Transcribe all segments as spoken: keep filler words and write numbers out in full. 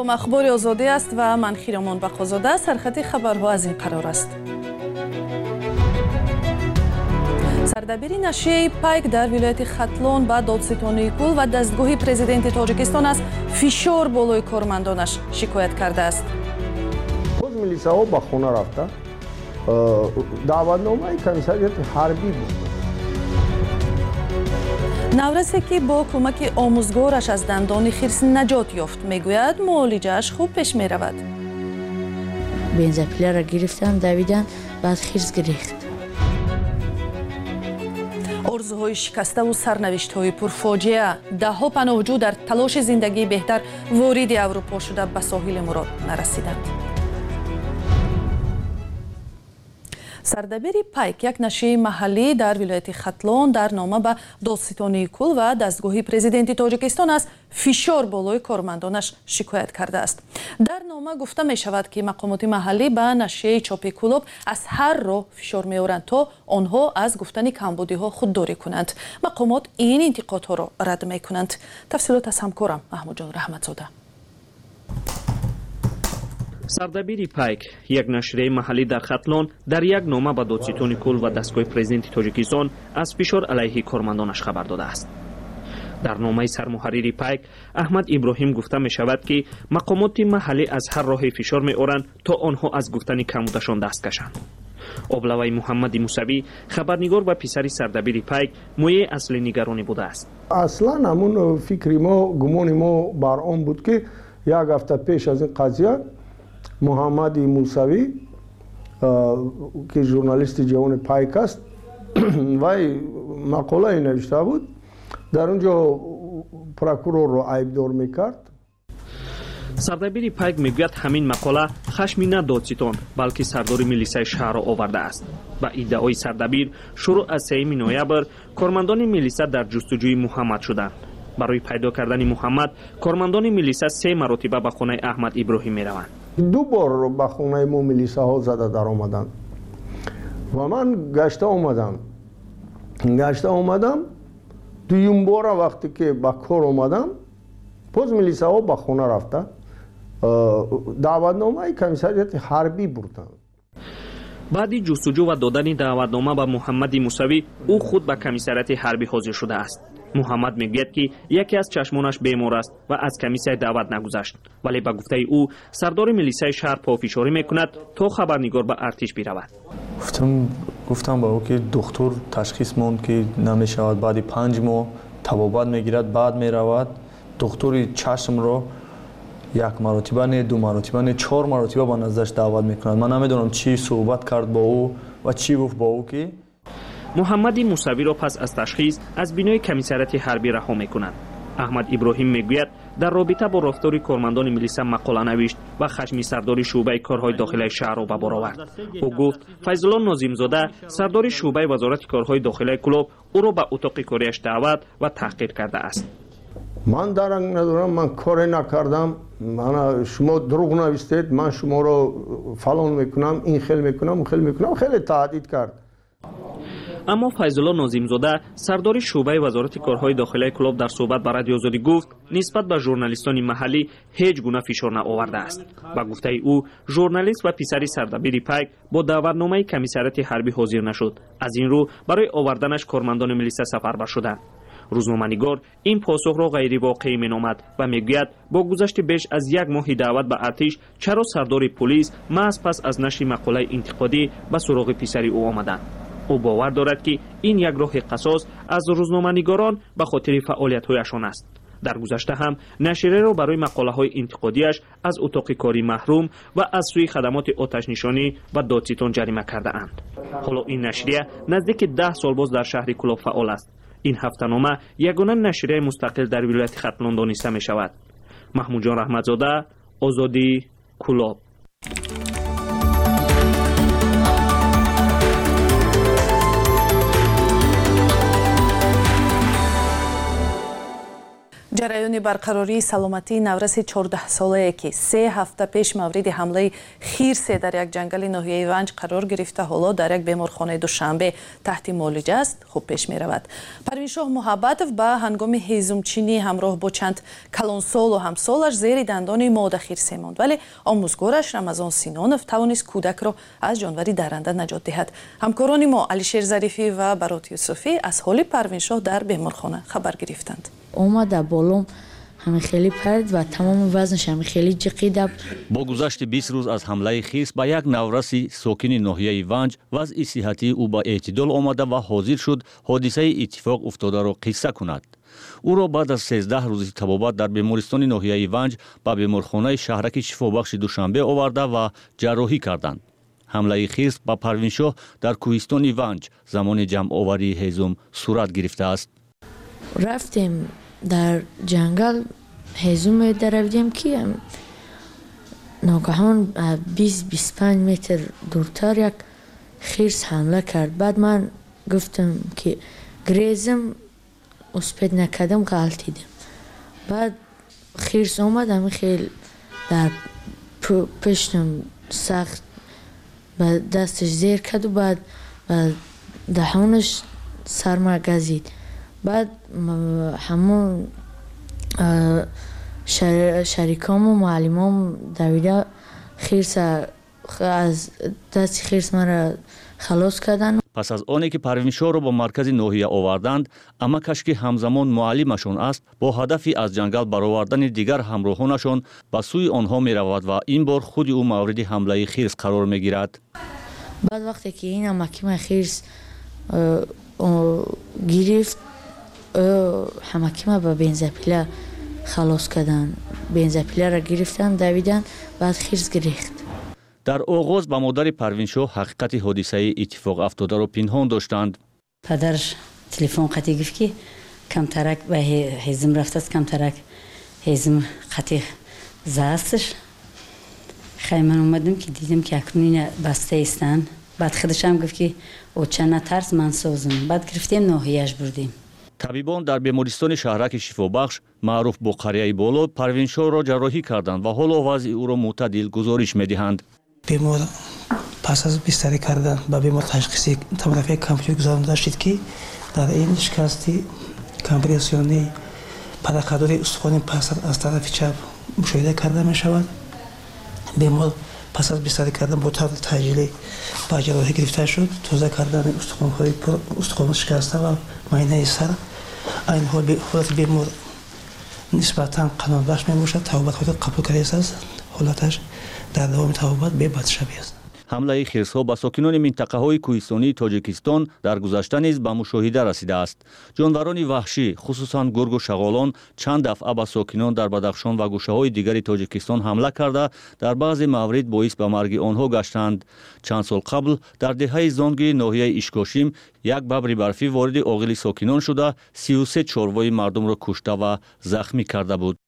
салом, ахбори озодӣ аст ва ман Хиромон Бақозода. Сархати хабарҳо аз ин қарор аст. сардабири нашияи пайк дар вилояти Хатлон ба додситонии кул ва дастгоҳи президенти Тоҷикистон аз фишор болои кормандонаш шикоят кардааст. боз милисаҳо ба хона рафта даъватномаи комиссарияти ҳарбӣ буд. наврасе ки бо кӯмаки омӯзгораш аз дандони хирс наҷот ёфт, мегӯяд муолиҷааш хуб пеш меравад. бензопиларо гирифтам, давидан, баъд хирс гирифт. орзуҳои шикаставу сарнавиштҳои пурфоҷиа. Даҳҳо паноҳҷӯ дар талоши зиндагии беҳтар вориди Аврупо шуда ба соҳили мурод нарасиданд. сардабири пайк, як нашияи маҳаллӣ дар вилояти Хатлон, дар нома ба додситонии кул ва дастгоҳи президенти Тоҷикистон аз фишор болои кормандонаш шикоят кардааст. дар нома гуфта мешавад ки мақомоти маҳаллӣ ба нашияи чопи кулоб аз ҳар роҳ фишор меоранд, то онҳо аз гуфтани камбудиҳо худдорӣ кунанд. мақомот ин интиқодҳоро рад мекунанд. тафсилот аз ҳамкорам маҳмудҷон раҳматзода. сардабири пайк, як нашрияи маҳаллӣ дар Хатлон, дар як нома ба додситони кул ва дастгоҳи президенти Тоҷикистон аз фишор алайҳи кормандонаш хабар додааст. дар номаи сармуҳаррири пайк Аҳмад Иброҳим гуфта мешавад ки мақомоти маҳаллӣ аз ҳар роҳе фишор меоранд, то онҳо аз гуфтани камбудашон даст кашанд. облаваи Муҳаммади Мусавӣ, хабарнигор ва писари сардабири пайк, мояи асли нигаронӣ будааст. аслан ҳамун фикри мо, гумони мо бар он буд ки як ҳафта пеш аз ин қазия Муҳаммади Мусавӣ, ки журналисти ҷавони пайк аст, вай мақолае навишта буд, дар он ҷо прокурорро айбдор мекард. сардабири пайк мегӯяд ҳамин мақола хашми на додситон, балки сардори милисаи шаҳрро овардааст. ба иддаои сардабир, шуруъ аз сеюми ноябр кормандони милиса дар ҷустуҷӯи Муҳаммад шуданд. барои пайдо кардани Муҳаммад, кормандони милиса се маротиба ба хонаи Аҳмад Иброҳим мераванд. ду бор ба хонаи мо милисаҳо зада даромаданд ва ман гашта омадам. гашта омадам дуюмбора вақте ки ба кор омадам, боз милисаҳо ба хона рафта даъватномаи комиссарияти ҳарбӣ бурданд. баъди ҷустуҷӯ ва додани даъватнома ба Муҳаммади Мусавӣ, ӯ худ ба комиссарияти ҳарбӣ ҳозир шудааст. муҳаммад мегӯяд ки яке аз чашмонаш бемор аст ва аз комиссияи даъват нагузашт, вале ба гуфтаи ӯ сардори милисаи шаҳр пофишорӣ мекунад, то хабарнигор ба артиш биравад. гуфтам гуфтам ба ӯ ки духтур ташхис монд ки намешавад, баъди панҷ моҳ табобат мегирад, баъд меравад. духтури чашмро як маротиба не ду маротиба не чор маротиба ба наздаш даъват мекунад. ман намедонам чӣ суҳбат кард бо ӯ ва чӣ гуфт бо ӯ ки Муҳаммади Мусавиро пас аз ташхис аз бинои комиссарияти ҳарбӣ раҳо мекунанд. Аҳмад Иброҳим мегӯяд дар робита бо рафтори кормандони милиса мақола навишт ва хашми сардори шуъбаи корҳои дохилаи шаҳрро ба бор овард. ӯ гуфт Файзулло Нозимзода, сардори шуъбаи вазорати корҳои дохилаи Кулоб, ӯро ба утоқи корияш даъват ва таҳқир кардааст. ман дарак надорам, ман коре накардам, мана шумо дурӯғ навистед, ман шуморо фалон мекунам, ин хел мекунам, он хел мекунам, хеле таҳдид кард. аммо Файзулло Нозимзода, сардори шуъбаи вазорати корҳои дохилаи Кулоб, дар суҳбат ба радиозодӣ гуфт нисбат ба журналистони маҳаллӣ ҳеҷ гуна фишор наовардааст. ба гуфтаи ӯ, журналист ва писари сардабири пайк бо даъватномаи комиссарияти ҳарбӣ ҳозир нашуд. аз ин рӯ барои оварданаш кормандони милиса сафарбар шуданд. рӯзноманигор ин посухро ғайривоқеӣ меномад ва мегӯяд бо гузашти беш аз як моҳи даъват ба артиш, чаро сардори пулис маҳз пас аз нашри мақолаи интиқодӣ ба суроғи писари ӯ омаданд. ӯ бовар дорад ки ин як роҳи қасос аз рӯзноманигорон ба хотири фаъолиятҳояшон аст. дар гузашта ҳам нашрияро барои мақолаҳои интиқодияш аз утоқи корӣ маҳрум ва аз сӯи хадамоти оташнишонӣ ва додситон ҷарима кардаанд. ҳоло ин нашрия наздики даҳ сол боз дар шаҳри Кулоб фаъол аст. ин ҳафтанома ягона нашрияи мустақил дар вилояти Хатлон дониста мешавад. маҳмудҷон раҳматзода, озодӣ, Кулоб. جریان برقراری سلامتی نورس چهارده ساله که سه هفته پیش مورد حمله خیرس در یک جنگل ناحیه ونج قرار گرفته حالا در یک بیمارخانه دوشنبه تحت معالجه است خوب پیش می رود. پروین شاه محبتов به هنگام هیزمچینی همراه با چند کلانسال و همسالش زیر دندان ماده خیرس ماند، ولی آموزگارش رمضان سینانов توانست کودک را از جانوری درنده نجات دهد. همکاران ما علیشیر ظریفی و برات یوسفی از حال پروین شاه در بیمارخانه خبر گرفتند. اومد بالام همه خیلی پرد و تمام وزنش همه خیلی جقیده. با گذشت بیست روز از حمله خیرس به یک نورسی ساکن ناحیه ونج وضع صحتی او به اعتدال آمده و حاضر شد حادثه اتفاق افتاده را قصه کند. او را بعد از سیزده روزی طبابت در بیمارستان ناحیه ونج به بیمارخانه شهرک شفابخش دوشنبه آورده و جراحی کردند. حمله خیرس به پروین شاه در کوهستان ونج زمان جمع آوری هیزم صورت گرفته است. رفتیم در جنگل هیزم درویدیم که ناگهان بیست بیست و پنج متر دورتر یک خیرس حمله کرد. بعد من گفتم که گریزم اسپید نکردم غلطیدم. بعد خیرس آمد خیلی در پشتم سخت و دستش زیر کرد و بعد دهانش سرما گزید. بعد همون شریکام و معلمام دویده خیرس از دست خیرس مرا خلاص کردن. پس از آنی که پروین شاه را با مرکز ناحیه آوردند، امکش که همزمان معلمشان است با هدفی از جنگل برآوردن دیگر همراهانشان به سوی آنها می رود و این بار خود او مورد حمله خیرس قرار می گیرد. بعد وقتی که این امکیم خیرس گرفت همکیم به بنزپیله خلاص کردن. بنزپیله را گرفتن دویدن بعد خیرس گریخت. در آغاز با مادر پروین شاه حقیقت حادثه اتفاق افتاده را پنهان داشتند. پدرش تلفن قطعی گفت که کمترک به هیزم رفته است، کمترک هیزم قطعی زهستش. خیلی من اومدم که دیدم که اکنون بسته ایستن. بعد خودش هم گفت که او چه نترس من سازم. بعد گرفتیم ناحیه‌اش بردیم. طبیبان در بیمارستان شهرک شفابخش معروف با قریه بالا پروین شاه را جراحی کردند و حالا وضع او را معتدل گزارش می‌دهند. بیمار پس از بستری کردن به بیمار تشخیصی توموگرافی کامپیوتر گذارنده شد که در این شکستی کامپرسیونی پدرخوادی استخوان پس از طرف چپ مشاهده کرده می شود. بیمار پس از بستری کردن با طور تاجیلی با جراحی گرفته شد. توزیع کردن استخوان‌های استخوان شکسته و معاینه سر. این حال حالت بیمار نسبتاً قانون بخش می باشد. توبت خود قبول کرده است. حالتش در دوام توبت به بد شبیه است. حمله خیرس‌ها به ساکنان منطقه‌های کوهستانی تاجیکستان در گذشته نیز به مشاهده رسیده است. جانوران وحشی خصوصاً گرگ و شغالان چند دفعه به ساکنان در بدخشان و گوشه‌های دیگر تاجیکستان حمله کرده در بعضی موارد باعث به مرگ آنها گشتند. چند سال قبل در دهه زانگی ناحیه اشکاشیم یک ببر برفی وارد عاقل ساکنان شده سی و سه چاروای مردم را کشته و زخمی کرده بود.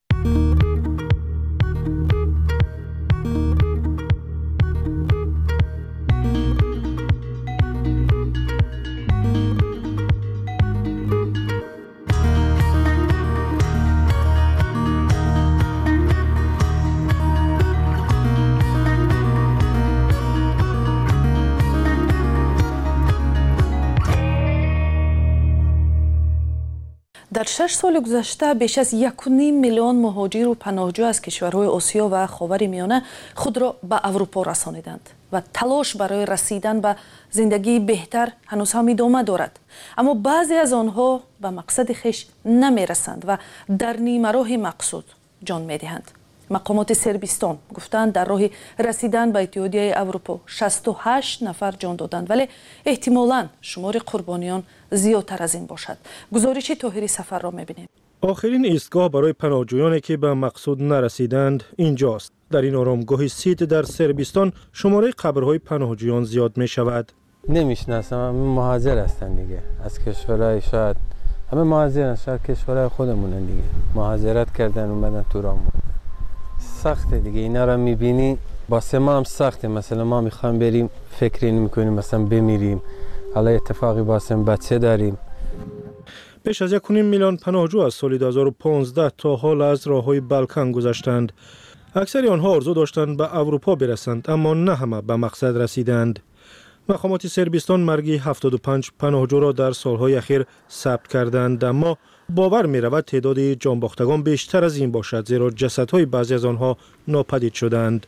در شش سال گذشته بیش از یک و نیم میلیون مهاجر و پناهجو از کشورهای آسیا و خاورمیانه خود را به اروپا رسانیدند و تلاش برای رسیدن به زندگی بهتر هنوز هم ادامه دارد. اما بعضی از آنها به مقصد خویش نمیرسند و در نیمه راه مقصود جان میدهند. مقامات سربستان گفتند در راه رسیدن به اتحادیه اروپا شصت و هشت نفر جان دادند، ولی احتمالاً شمار قربانیان زیادتر از این باشد. گزارش طاهری سفر را می‌بینیم. آخرین ایستگاه برای پناهجویانی که به مقصود نرسیدند اینجاست. در این آرامگاه سیت در سربستان شماره قبرهای پناهجویان زیاد می شود. نمیشناسم، همه مهاجر هستند دیگه، از کشورهای شاید همه مهاجرن، شاید کشورهای خودمونن دیگه، مهاجرت کردن اومدن تو رامون. سخته دیگه، اینا رو میبینی واسه ما هم سخته. مثلا ما میخوایم بریم فکر این میکنیم مثلا بمیریم، حالا اتفاقی واسه بچه داریم. بیش از یک و نیم میلیون پناهجو از سال دو هزار و پانزده تا حال از راههای بالکان گذشتند. اکثر آنها آرزو داشتند به اروپا برسند، اما نه همه به مقصد رسیدند. مقامات صربستان مرگ هفتاد و پنج پناهجو را در سالهای اخیر ثبت کردند، اما باور می رود تعداد جانباختگان بیشتر از این باشد، زیرا جسدهای بعضی از آنها ناپدید شدند.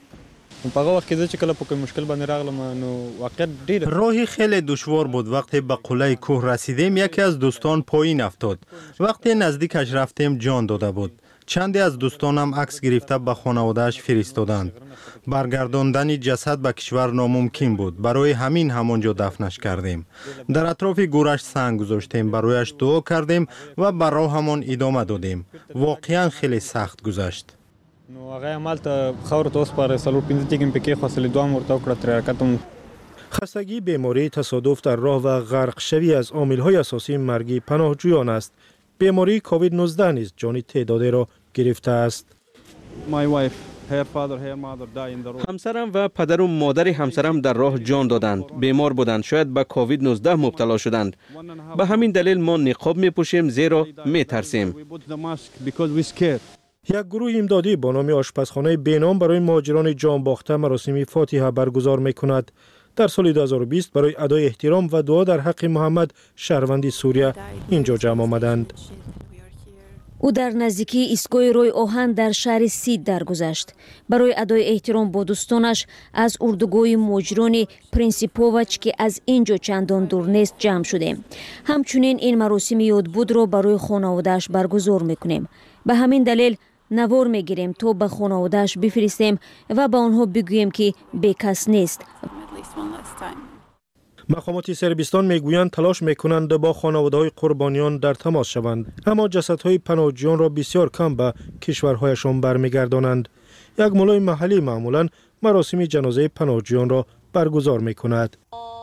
راهی خیلی دشوار بود. وقتی به قله کوه رسیدیم یکی از دوستان پایین افتاد. وقتی نزدیکش رفتیم جان داده بود. چندی از دوستانم عکس گرفته به خانواده‌اش فرستادند. برگرداندن جسد به کشور ناممکن بود. برای همین همانجا دفنش کردیم. در اطراف گورش سنگ گذاشتیم، برایش دعا کردیم و بر راهمان ادامه دادیم. واقعا خیلی سخت گذشت. خستگی، بیماری، تصادف در راه و غرق شوی از عامل‌های اساسی مرگ پناهجویان است. بیماری کووید نوزده نیز جان تعدادی را گرفته است. همسرم و پدر و مادر همسرم در راه جان دادند. بیمار بودند، شاید به کووید نوزده مبتلا شدند. به همین دلیل ما نقاب می‌پوشیم، زیرا می‌ترسیم. یک گروه امدادی با نام آشپزخانه بینام برای مهاجران جان باخته مراسم فاتحه برگزار می‌کند. در سال دو هزار و بیست برای ادای احترام و دعا در حق محمد شهروند سوریه اینجا جمع آمدند. او در نزدیکی ایستگاه روی آهن در شهر سید درگذشت. برای ادای احترام با دوستانش از اردوگاه مهاجران پرینسیپووچ که از اینجا چندان دور نیست جمع شدیم. همچنین این مراسم یادبود را برای خانواده‌اش برگزار میکنیم. به همین دلیل نوار میگیریم تا به خانواده‌اش بفرستیم و به آنها بگوییم که بیکس نیست. مقامات صربستان میگویند تلاش میکنند با خانواده‌های قربانیان در تماس شوند، اما جسدهای پناهجویان را بسیار کم به کشورهایشان برمیگردانند. یک مولای محلی معمولا مراسم جنازه پناهجویان را برگزار میکند.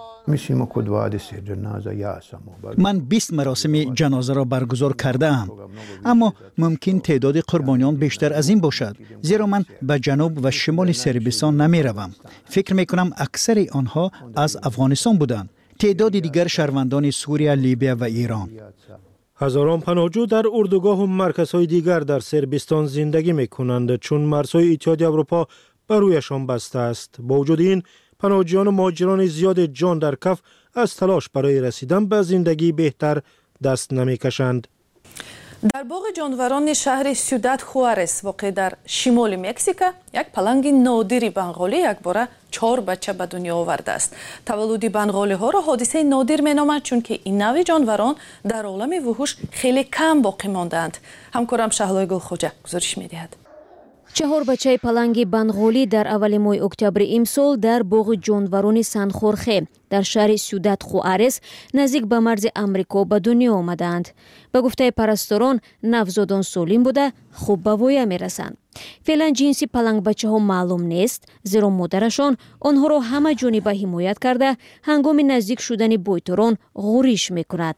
من بیست مراسم جنازه را برگزار کرده ام، اما ممکن تعداد قربانیان بیشتر از این باشد، زیرا من به جنوب و شمال صربستان نمی روم. فکر می کنم اکثر آنها از افغانستان بودند. تعداد دیگر شهروندان سوریه، لیبی و ایران. هزاران پناهجو در اردوگاه و مرکزهای دیگر در صربستان زندگی می کنند، چون مرزهای اتحادیه اروپا بر رویشان بسته است. با وجود این، پناهجویان و مهاجران زیاد جان در کف از تلاش برای رسیدن به زندگی بهتر دست نمی‌کشند. در باغ جانوران شهر سیوداد خوارس واقع در شمال مکزیک یک پلنگ نادری بنگالی یک باره چهار بچه به دنیا آورده است. تولد بنگالی ها را حادثه نادر مینامند، چون که این نوع جانوران در عالم وحوش خیلی کم باقی ماندند. همکارم شهلای گلخوجه گزارش می‌دهد. چهار بچه پلنگ بنگالی در اول ماه اکتبر امسال در باغ جانوران سان خورخه در شهر سیوداد خوارس نزدیک به مرز امریکا به دنیا آمدند. به گفته پرستاران، نوزادان سالم بوده خوب به وایه میرسند. فعلا جنس پلنگ بچه ها معلوم نیست، زیرا مادرشان آنها را همه جانبه حمایت کرده هنگام نزدیک شدن بویتران غوریش میکند.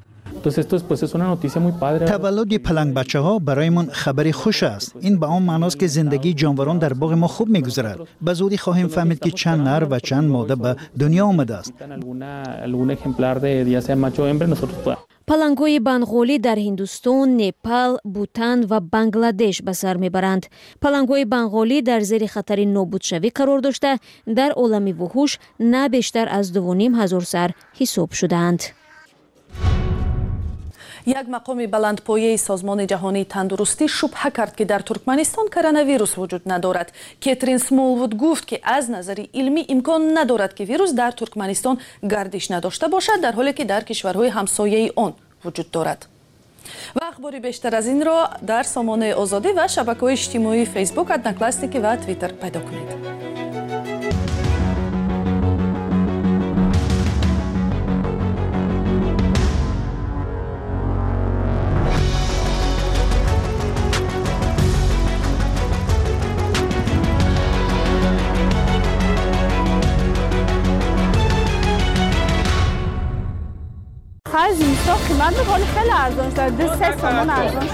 تولد پلنگ بچه ها برای من خبری خوش است. این به آن معناست که زندگی جانوران در باغ ما خوب میگذرد. به زودی خواهیم فهمید که چند نر و چند ماده به دنیا آمده است. پلنگ‌های بنگالی در هندوستان، نپال، بوتان و بنگلادش به سر میبرند. پلنگ‌های بنگالی در زیر خطر نابودشوی قرار داشته در عالم وحوش نه بیشتر از دو و نیم هزار سر حساب شدند. یک مقام بلندپایه سازمان جهانی تندرستی شبهه کرد که در ترکمنستان کرونا ویروس وجود ندارد. کاترین اسمولوود گفت که از نظر علمی امکان ندارد که ویروس در ترکمنستان گردش نداشته باشد، در حالی که در کشورهای همسایه آن وجود دارد. و اخباری بیشتر از این را در سامانه آزادی و شبکه‌های اجتماعی فیسبوک، ادناکلاستیکی و توییتر پیدا کنید. خرج زمستان قیمت میکنه خیلی ارزان شد. دو سه تومان ارزان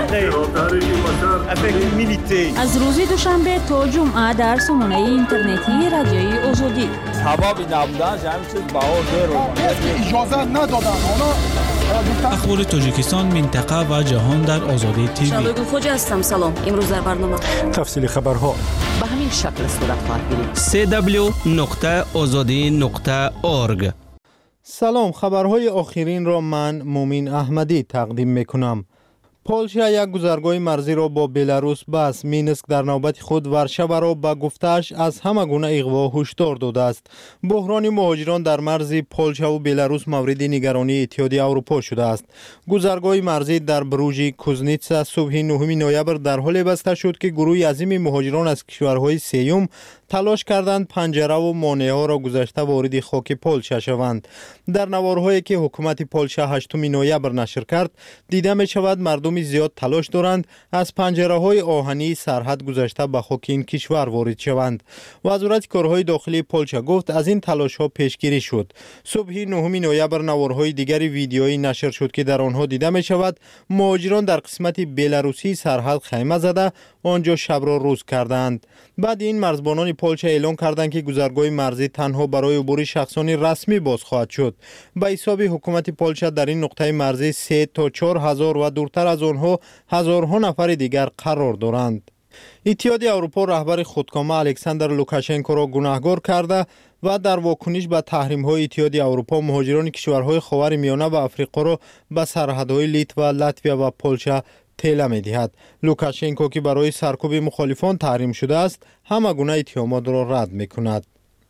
شد. از روز دوشنبه تا جمعه در سامانه اینترنتی رادیوی آزادی. سبب نبودن همین چیز بهار داره. اجازه ندادن اونا اخبار تاجیکستان، منطقه و جهان در آزادی تیوی. شادو خوجا هستم. سلام. امروز در برنامه تفصیل خبرها به همین شکل صورت خواهد گرفت. سی دبلیو نقطه آزادی نقطه اورگ. سلام، خبرهای آخرین را من مومین احمدی تقدیم میکنم. پولشا یک گذرگاه مرزی را با بلاروس بست. مینسک در نوبت خود ورشاوا را به گفته‌اش از همه گونه اغوا هشدار داده است. بحران مهاجران در مرز پولشا و بلاروس مورد نگرانی اتحادیه اروپا شده است. گذرگاه مرزی در بروژ کوزنیتسا صبح نهم نوامبر در حال بسته شد که گروهی عظیم مهاجران از کشورهای سیوم تلاش کردند پنجره و مانع‌ها را گذاشته وارد خاک پولشا شوند. در نوارهایی که حکومت پولشا هشتم نوامبر نشر کرد، دیده می شود مردم زیاد تلاش دارند از پنجره‌های آهنی سرحد گذاشته به خاک این کشور وارد شوند. وزارت کارهای داخلی پولشا گفت از این تلاش‌ها پیشگیری شد. صبح نهم نوامبر نوارهای دیگری ویدیویی نشر شد که در آنها دیده می شود مهاجران در قسمت بلاروسی سرحد خیمه زده آنجا شب را روز کردند. بعد این مرزبانان پولشا اعلام کردند که گذرگاه مرزی تنها برای عبور شخصان رسمی باز خواهد شد. به حساب حکومت پولشا در این نقطه مرزی سه تا چهار هزار و دورتر از آنها هزارها نفر دیگر قرار دارند. اتحادیه اروپا رهبر خودکامه الکساندر لوکاشنکو را گناهکار کرده و در واکنش به تحریم‌های اتحادیه اروپا مهاجران کشورهای خاورمیانه و افریقا را به سرحدهای لیتوا، لاتویا و پولشا طیله می‌دهد. لوکاشنکو که برای سرکوب مخالفان تحریم شده است، همه گونه اتهامات را رد می‌کند.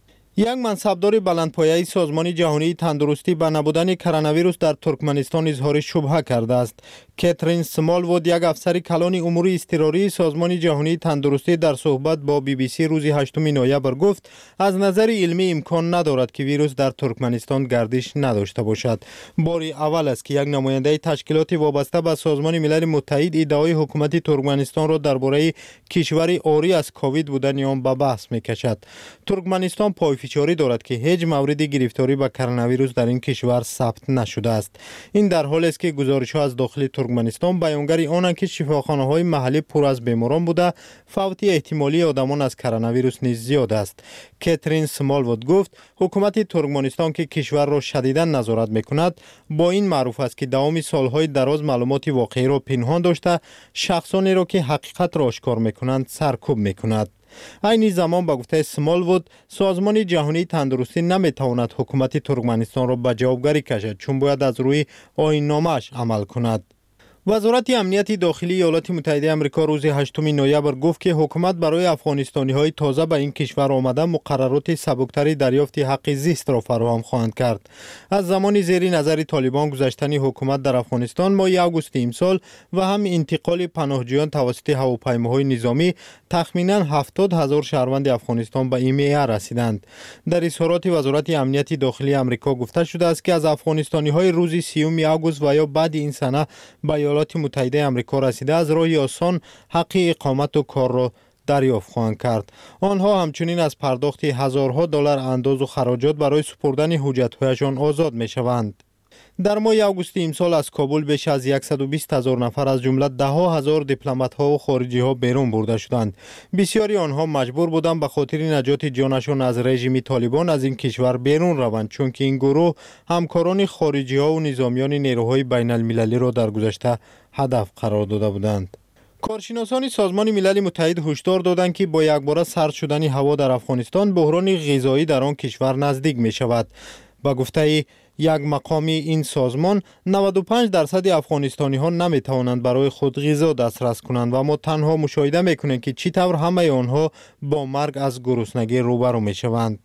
یک منصبدار بلندپایه سازمان جهانی تندرستی به نبودن کرونا ویروس در ترکمنستان اظهار شبهه کرده است. کاترین سمالوود، یک افسر کلان امور اضطراری سازمان جهانی تندرستی، در صحبت با بی بی سی روز هشتم نوامبر گفت از نظر علمی امکان ندارد که ویروس در ترکمنستان گردش نداشته باشد. باری اول است که یک نماینده تشکیلات وابسته به سازمان ملل متحد ادعای حکومت ترکمنستان را درباره کشوری عاری از کووید بودن آن به بحث میکشد. ترکمنستان پایفشاری دارد که هیچ مورد گرفتاری به کرونا ویروس در این کشور ثبت نشده است. این در حالی است که گزارش‌ها از داخل ترکمنستان بیانگر آنند که شفاخانه‌های محلی پر از بیماران بوده، فوت احتمالی آدمان از کرونا ویروس نیز زیاد است. کاترین سمالوود گفت حکومت ترکمنستان که کشور را شدیداً نظارت می‌کند، با این معروف است که دوام سال‌های دراز معلومات واقعی را پنهان داشته، شخصانی را که حقیقت را آشکار می‌کنند سرکوب می‌کند. این زمان با گفته سمالوود، سازمان جهانی تندرستی نمیتواند حکومت ترکمنستان را به جوابگری کشد، چون باید از روی آیین‌نامه‌اش عمل کند. وزارت امنیت داخلی ایالات متحده آمریکا روز هشتم نوامبر گفت که حکومت برای افغانستانی‌های تازه به این کشور آمده مقررات سبکتری دریافت حق زیست را فراهم خواهند کرد. از زمان زیر نظر طالبان گذشتن حکومت در افغانستان ماه آگوست امسال و هم انتقال پناهجویان توسط هواپیماهای نظامی، تخمیناً هفتاد هزار شهروند افغانستان به این میعه رسیدند. در اظهارات وزارت امنیت داخلی آمریکا گفته شده است که از افغانستانی‌های روز سیوم آگوست و یا بعد این سنه به ایالات متحده آمریکا رسیده از راه آسان حق اقامت و کار را دریافت خواهند کرد. آنها همچنین از پرداخت هزارها دلار انداز و خراجات برای سپردن حجت‌هایشان آزاد می‌شوند. در ماه آگوست امسال از کابل بیش از صد و بیست هزار نفر از جمله ده هزار دیپلمات‌ها و خارجی‌ها بیرون برده شدند. بسیاری آنها مجبور بودند به خاطر نجات جانشان از رژیم طالبان از این کشور بیرون روند، چون که این گروه همکاران خارجی‌ها و نظامیان نیروهای بین المللی را در گذشته هدف قرار داده بودند. کارشناسان سازمان ملل متحد هشدار دادند که با یکباره سرد شدن هوا در افغانستان بحران غذایی در آن کشور نزدیک می شود. با گفته یک مقامی این سازمان، نود و پنج درصد افغانستانی ها نمی توانند برای خود غذا دسترس کنند و ما تنها مشاهده می کنیم که چطور همه آنها با مرگ از گرسنگی روبرو می شوند.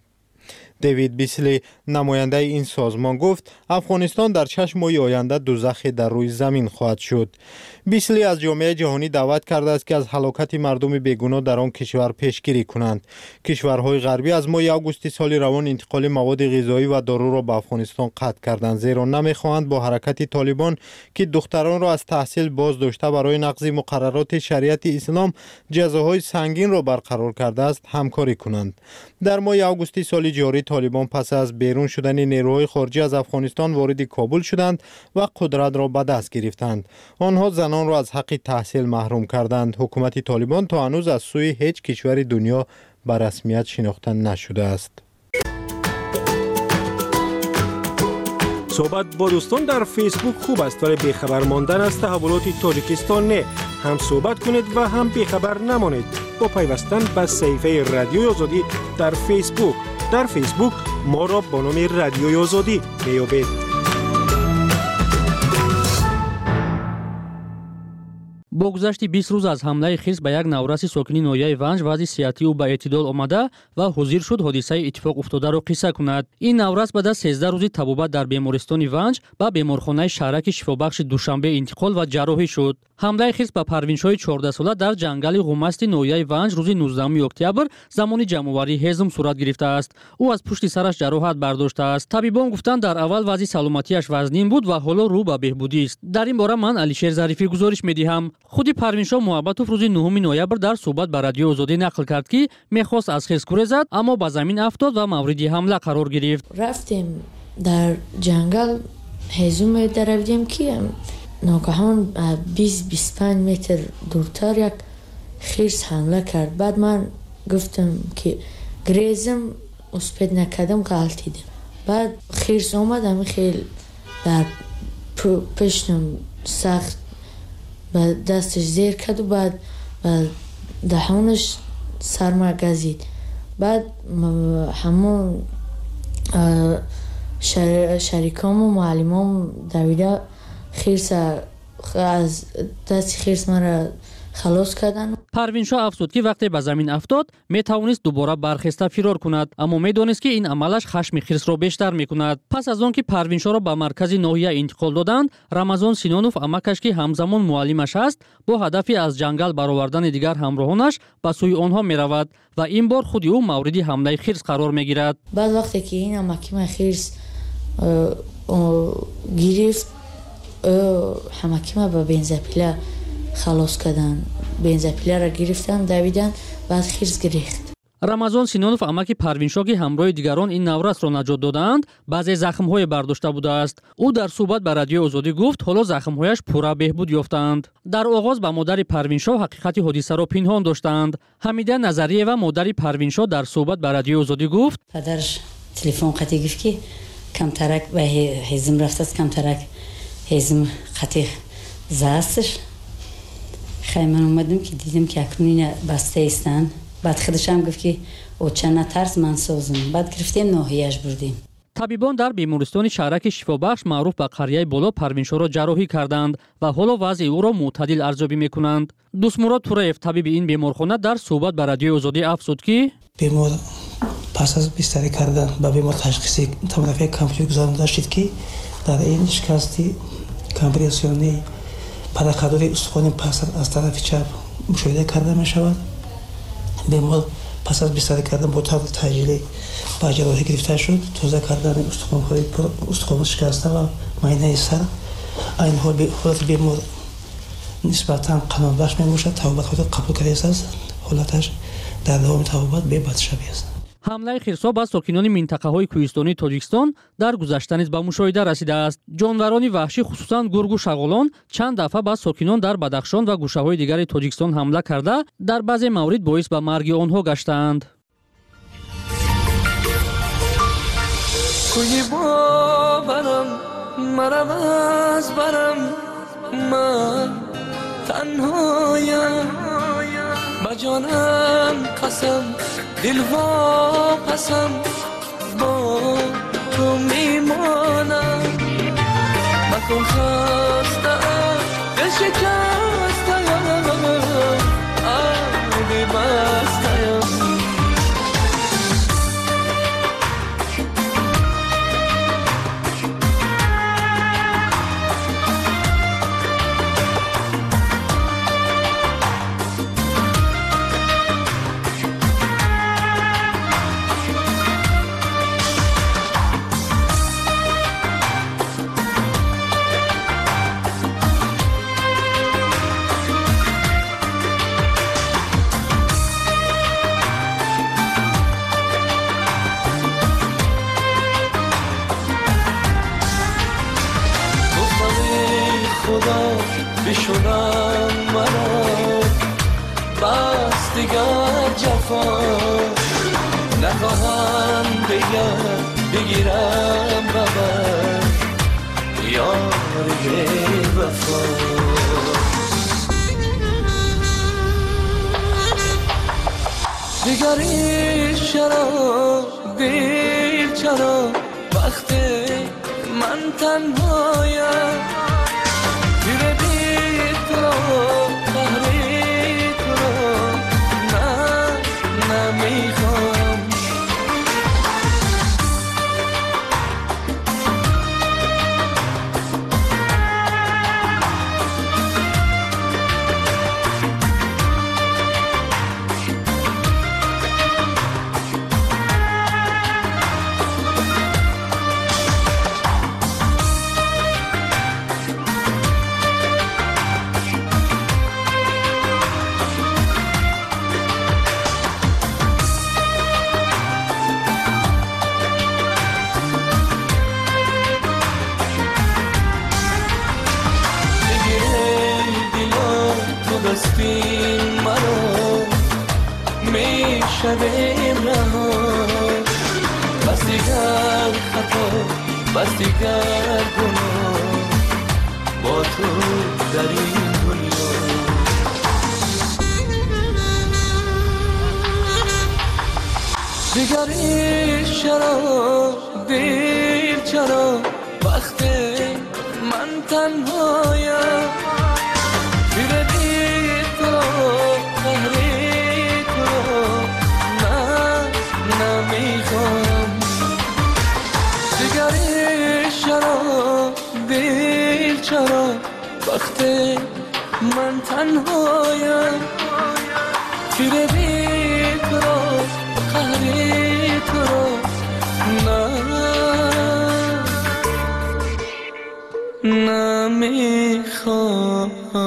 دیوید بیسلی، نماینده این سازمان، گفت افغانستان در شش ماه آینده دوزخی در روی زمین خواهد شد. بیسلی از جامعه جهانی دعوت کرده است که از هلاکت مردم بیگناه در آن کشور پیشگیری کنند. کشورهای غربی از ماه آگوست سال روان انتقال مواد غذایی و دارو را به افغانستان قطع کردند، زیرا نمیخواهند با حرکت طالبان که دختران را از تحصیل باز داشته برای نقض مقررات شریعت اسلام جزاهای سنگین را برقرار کرده است همکاری کنند. در ماه آگوست سال جاری طالبان پس از بیرون شدن نیروهای خارجی از افغانستان وارد کابل شدند و قدرت را به دست گرفتند. آنها زنان را از حق تحصیل محروم کردند. حکومت طالبان تا هنوز از سوی هیچ کشور دنیا به رسمیت شناخته نشده است. صحبت با دوستان در فیسبوک خوب است ولی بیخبر ماندن از تحولات تاجیکستان نه. هم صحبت کنید و هم بیخبر نمانید با پیوستن به صفحه رادیوی آزادی در فیسبوک. در فیسبوک ما را با نام رادیوی آزادی میابید. با گذشت بیست روز از حمله خرس به یک نوراسی ساکنی ناحیه ونج وضع صحتی او به اعتدال آمده و حاضر شد حادثه اتفاق افتاده را قصه کند. این نوراس بعد از سیزده روزی طبابت در بیمارستان ونج به بیمارخانه شهرک شفابخش دوشنبه انتقال و جراحی شد. حمله خرس به پروینش‌های چهارده ساله در جنگل غمست ناحیه ونج روز نوزدهم اکتبر زمان جمع‌آوری هضم صورت گرفته است. او از پشت سرش جراحت برداشته است. طبیبان گفتند در اول وضع سلامتیش وزنین بود و حالا رو به بهبودی است. در این باره من علیشیر ظریفی گزارش می‌دهم. خودی پروینشاه محبتوف روز نهم نوامبر در صحبت با رادیو آزادی نقل کرد که می‌خواست از خرس گریزد اما با زمین افتاد و مورد حمله قرار گرفت. رفتیم در جنگل هضم درویدیم که ناگهان بیست بیست و پنج متر دورتر یک خرس حمله کرد. بعد من گفتم که گریزم اسپید نکردم غلطیدم. بعد خرس آمد همین خیلی در پشتم سخت به دستش زیر کرد و بعد به دهانش سرما گزید. بعد همون شریکام و معلمام دویده خرس از دست خرس مرا خلاص کردن. پروینشاه افزود که وقتی به زمین افتاد می توانست دوباره برخسته فرار کند اما می دانست که این عملش خشم خرس را بیشتر می کند. پس از آن که پروینشاه را به مرکز ناحیه انتقال دادند، رمضان سینانوف امکش که همزمان معلمش است با هدفی از جنگل برآوردن دیگر همراهانش به سوی آنها می رود و این بار خودی او مورد حمله خرس قرار می گیرد. بعد وقتی که این امکیم خرس گرفت همکیم به بنزپیله خلاص کردن. بنزپیله را گرفتن دویدن بعد خرس گریخت. رمضان سینانوف امک پروینشاه که همراه دیگران این نوراس را نجات دادند بعضی زخم‌های برداشته بوده است. او در صحبت با رادیو آزادی گفت حالا زخم‌هایش پورا بهبود یافتند. در آغاز با مادر پروینشاه حقیقت حادثه را پنهان داشتند. حمیده نظریه و مادر پروینشاه در صحبت با رادیو آزادی گفت پدرش تلفن قطعی گفت که کمترک به هضم رفته است، کمترک هضم قطعی زاستش. خیلی من اومدم که دیدم که اکنون بسته ایستن. بعد خودش هم گفت که او چند نترس من سازم. بعد گرفتیم ناحیه‌اش بردیم. طبیبان در بیمارستان شهرک شفابخش معروف به قریه بالا پروینشاه را جراحی کردند و حالا وضع او را معتدل ارزیابی می‌کنند. دوستمراد توراєв طبیب این بیمارخانه در صحبت با رادیو آزادی افزود که بیمار پس از بیستری کردن با بیمار تشخیصی توموگرافی کامپیوتر گذارنده شد که در این شکستی کامپرسیونی پداخداری استخوان پس از طرف چپ مشاهده کرده می شود. بیمار پس از بیستری کردن با طور تجلیلی با جراحی گرفته شد. توزیع کردن استخوان‌های استخوان شکسته و معاینه سر. این حالت بیمار نسبتاً قانون بخش می باشد. توبت خود قبول کرده است. حالتش در دوام توبت به بد شبیه است. حمله خرس‌ها به ساکنان منطقه‌های کوهستانی تاجیکستان در گذشته نیز به مشاهده رسیده است. جانوران وحشی خصوصاً گرگ و شغالان چند دفعه به ساکنان در بدخشان و گوشه‌های دیگر تاجیکستان حمله کرده در بعضی موارد باعث به مرگ آنها گشتند. کوی باورم مرم از برم من تنهایم با جانم قسم دل وا پسم با تو میمانم مکن خستم دل شکستم آبی بستم بشونم مرا بس دیگر جفا نخواهم بگم بگیرم ببر برگ وفا. دیگری چرا دیر چرا وقت من تنهایم تیر بی تو رو قهری تو رو نه نمیخوام. دستین مرا میشویم رها، بس دیگر خطا بس دیگر گناه با تو در این دنیا. دیگری چرا دیر چرا وقت من تنهایم تیر بی تو رو قهری تو رو نه نمیخوام. دیگری چرا دیر چرا وقت من تنهایم تیر بی تو رو قهری تو رو نه نمیخوام.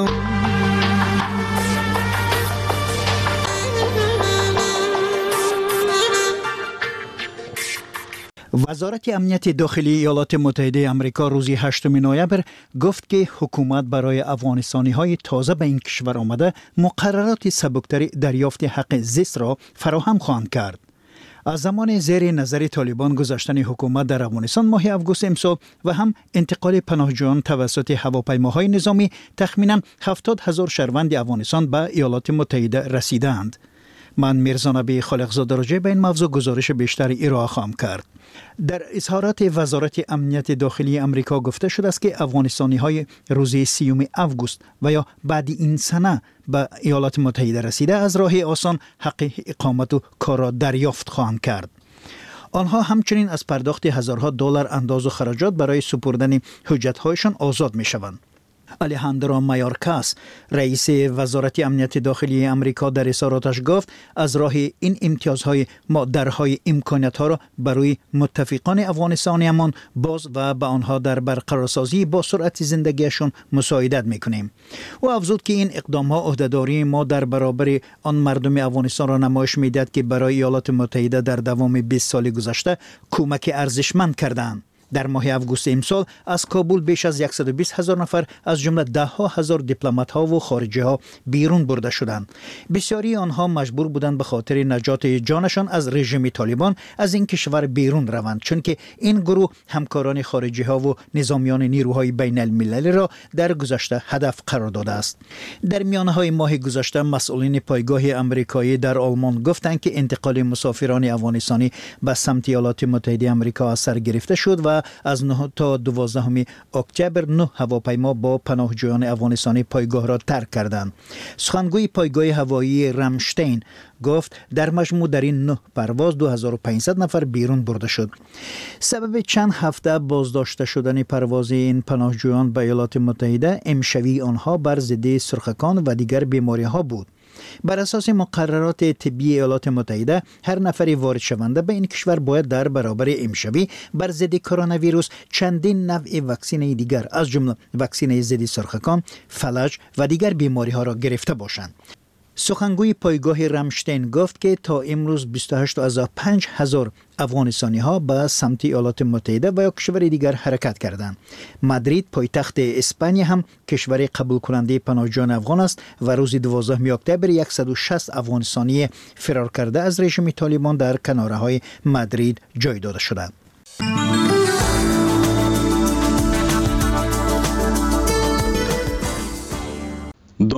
وزارت امنیت داخلی ایالات متحده آمریکا روز هشتم نوامبر گفت که حکومت برای افغانستانی‌های تازه به این کشور آمده مقررات سبکتر دریافت حق زیست را فراهم خواهند کرد. از زمان زیر نظر طالبان گذاشتن حکومت در افغانستان ماه اوگوست امسال و هم انتقال پناهجویان توسط هواپیماهای نظامی تخمیناً هفتاد هزار شهروند افغانستان به ایالات متحده رسیدند. من میرزا نبی خالقزاده راجع به این موضوع گزارش بیشتر ارائه خواهم کرد. در اظهارات وزارت امنیت داخلی آمریکا گفته شده است که افغانستانی های روز سیوم اوگوست و یا بعد این سنه به ایالات متحده رسیده از راه آسان حق اقامت و کار را دریافت خواهند کرد. آنها همچنین از پرداخت هزارها دلار انداز و خراجات برای سپردن حجت‌هایشان آزاد می‌شوند. الیهاندرو مایورکاس رئیس وزارت امنیت داخلی آمریکا در اظهاراتش گفت از راه این امتیازهای ما درهای امکانیت‌ها را برای متفقان افغانستانیمان باز و به آنها در برقرارسازی با سرعت زندگیشان مساعدت می‌کنیم. او افزود که این اقدام‌ها عهده‌داری ما در برابر آن مردم افغانستان را نمایش می‌دهد که برای ایالات متحده در دوام بیست سال گذشته کمک ارزشمند کردند. در ماه اوگوست امسال از کابل بیش از صد و بیست هزار نفر از جمله ده ها هزار دیپلمات ها و خارجی ها بیرون برده شدند. بسیاری آنها مجبور بودند به خاطر نجات جانشان از رژیم طالبان از این کشور بیرون روند، چون که این گروه همکاران خارجی ها و نظامیان نیروهای بین المللی را در گذشته هدف قرار داده است. در میانه های ماه گذشته مسئولین پایگاه آمریکایی در آلمان گفتند که انتقال مسافران افغانستانی به سمت ایالات متحده آمریکا از سر گرفته شد و از نه تا دوازدهم اکتبر نه هواپیما با پناهجویان افغانستانی پایگاه را ترک کردند. سخنگوی پایگاه هوایی رامشتین گفت در مجموع در این نه پرواز دو هزار و پانصد نفر بیرون برده شد. سبب چند هفته بازداشته شدن پرواز این پناهجویان به ایالات متحده امشوی آنها بر ضد سرخکان و دیگر بیماری ها بود. بر اساس مقررات طبی ایالات متحده هر نفری وارد شونده به این کشور باید در برابر امشوی بر ضد کرونا ویروس چندین نوع واکسن دیگر از جمله واکسن ضد سرخکان، فلج و دیگر بیماری ها را گرفته باشند. سخنگوی پایگاه رامشتین گفت که تا امروز بیست و هشت هزار و پنج هزار افغانستانی ها به سمت ایالات متحده و یا کشور دیگر حرکت کردند. مادرید پایتخت اسپانیا هم کشور قبول کننده پناهجویان افغان است و روز دوازدهم اکتبر صد و شصت افغانستانی فرار کرده از رژیم طالبان در کناره های مادرید جای داده شدند.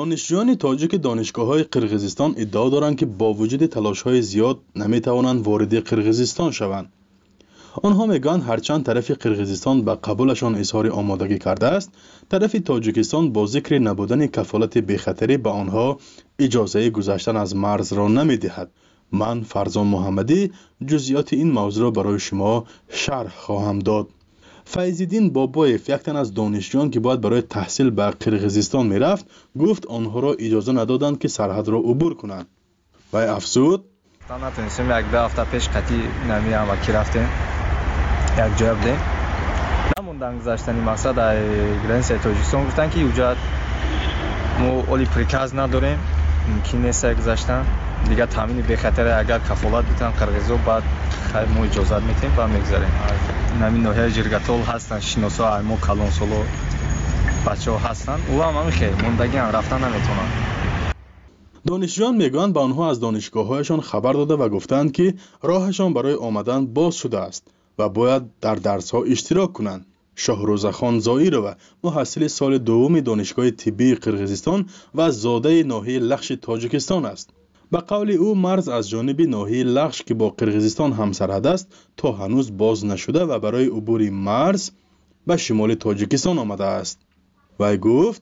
دانشجویان تاجیک دانشگاه‌های قرقیزستان ادعا دارند که با وجود تلاش‌های زیاد نمی‌توانند وارد قرقیزستان شوند. آنها میگویند هرچند طرف قرقیزستان به قبولشان اظهار آمادگی کرده است، طرف تاجیکستان با ذکر نبودن کفالت بی‌خطری به آنها اجازه گذشتن از مرز را نمی‌دهد. من فرزان محمدی جزئیات این موضوع را برای شما شرح خواهم داد. فیض‌الدین بابایف، یک تن از دانشجویان که باید برای تحصیل به قرقیزستان میرفت، گفت آنها را اجازه ندادند که سرحد را عبور کنند. و افزود: نتونستیم یک دو هفته پیش قطعی نمی اماکی رفتیم یک جای بودیم نموندن گذاشتنی مقصد گرنس تاجیکستان گفتن که اونجا ما اولی پریکاز نداریم، ممکن نیست گذاشتن دیگه تامین به خطر اگر کفالت بتن قرقیزو بعد خیر ما اجازت میتیم و میگذاریم. نمی نوحه جرگتول هستن، شناسا ایمو کلونسولو بچه ها هستن، او هم همین خیلی موندگی هم رفتن نمیتونن. دانشجویان میگویند به آنها از دانشگاه‌هایشان خبر داده و گفتند که راهشان برای آمدن باز شده است و باید در درس‌ها اشتراک کنند. شاهروزخان زائیرова محصل سال دوم دانشگاه طبی قرقیزستان و زاده ناحیه لخش تاجیکستان است. به قول او مرز از جانب ناحیه لخش که با قرقیزستان همسرحد است تا هنوز باز نشده و برای عبور مرز به شمال تاجیکستان آمده است. و گفت: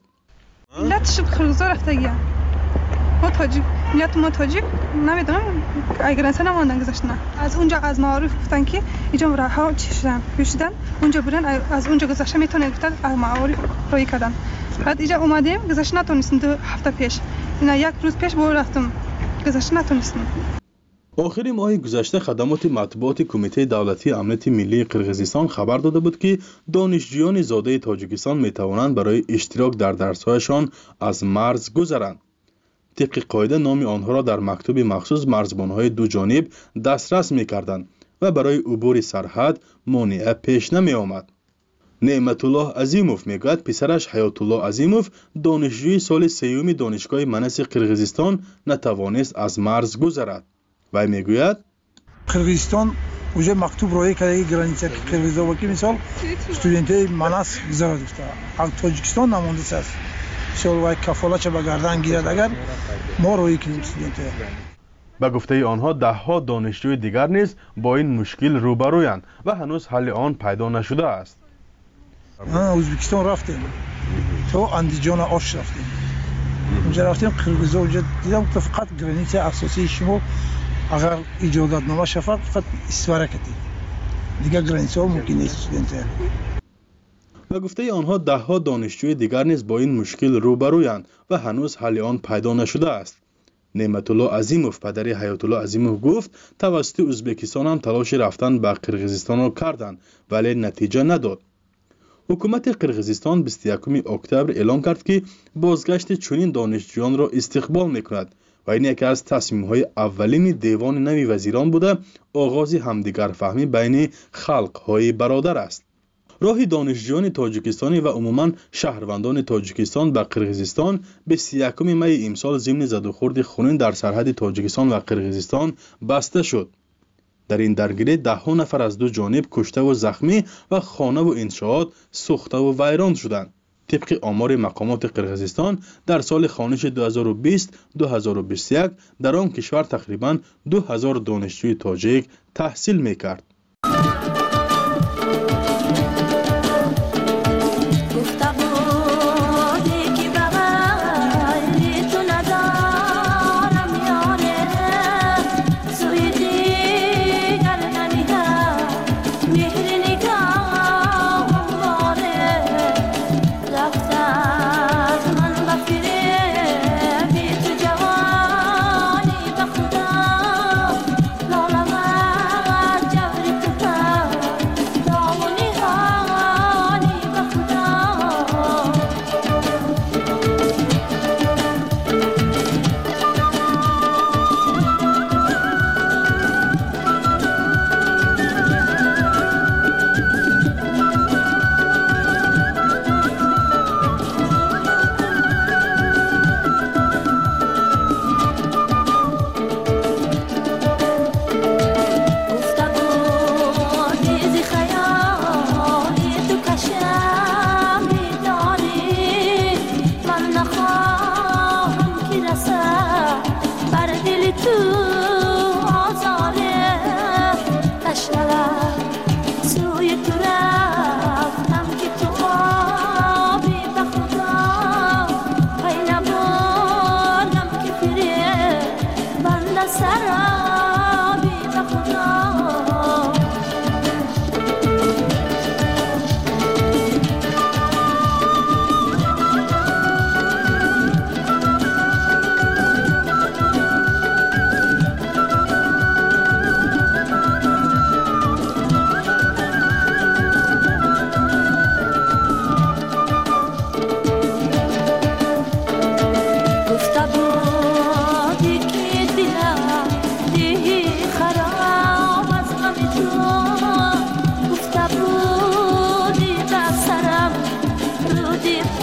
ما تاجیک میاد ما تاجیک نمیدونم اگر انسان نموندن گذاشتن از اونجا از معارف گفتن که اینجا راه چی شدن پیشیدن اونجا برن از اونجا گذاشته میتونه گفتن از معارف روی کردن. بعد اینجا اومدیم گذاشت نتونستیم دو هفته پیش اینا یک روز پیش بور رفتم گذاشت نتونستیم. آخر ماه گذشته خدمات مطبوعات کمیته دولتی امنیت ملی قرقیزستان خبر داده بود که دانشجویان زاده تاجیکستان میتوانند برای اشتراک در درس‌هایشان از مرز گذرند. طبق قاعده نام آنها را در مکتوب مخصوص مرزبان‌های دو جانب دسترس می‌کردند و برای عبور سرحد مانع پیش نمی آمد. نعمت الله عظیموف میگوید پسرش حیات الله عظیموف دانشجوی سال سیوم دانشگاه منس قرقیزستان نتوانست از مرز گذرد. و میگوید قرقیزستان اوجه مکتوب روی کرده گرانیچه قرقیزستان وکی مثال استودنتای منس گذرد گفته از تاجیکستان نمونده است. سال وای کفالت چه بگردن گیرد اگر ما روی کنیم استودنتای. به گفته آنها ده ها دانشجوی دیگر نیز با این مشکل روبرویند و هنوز حل آن پیدا نشده است. ازبکستان رفتیم تو اندیجان آش رفتیم اونجا رفتیم قرقیزستان اونجا دیدم که فقط گرانیچه اساسی شما اگر اجازت نامه شفاف فقط استفاده کردید دیگه گرانیچه ها ممکن نیست استودنتای. و گفته آنها ده ها دانشجوی دیگر نیز با این مشکل روبرویند و هنوز حل آن پیدا نشده است. نعمت الله عظیموف پدر حیات الله عظیموف گفت توسط ازبکستان هم تلاش رفتن به قرقیزستان را کردند ولی نتیجه نداد. حکومت قرقیزستان بیست و یکم اکتبر اعلام کرد که بازگشت چنین دانشجویان را استقبال میکند و این یکی از تصمیم‌های اولین دیوان نوی وزیران بوده آغاز همدیگر فهمی بین خلق‌های برادر است. راه دانشجویان تاجیکستانی و عموماً شهروندان تاجیکستان به قرقیزستان بیست و یکم می امسال ضمن زدوخورد خونین در سرحد تاجیکستان و قرقیزستان بسته شد. در این درگیری ده ها نفر از دو جانب کشته و زخمی و خانه و انشاءات سوخته و ویران شدند. طبق آمار مقامات قرقیزستان در سال خوانش دو هزار و بیست دو هزار و بیست و یک در آن کشور تقریباً دو هزار دانشجوی تاجیک تحصیل میکرد. جوری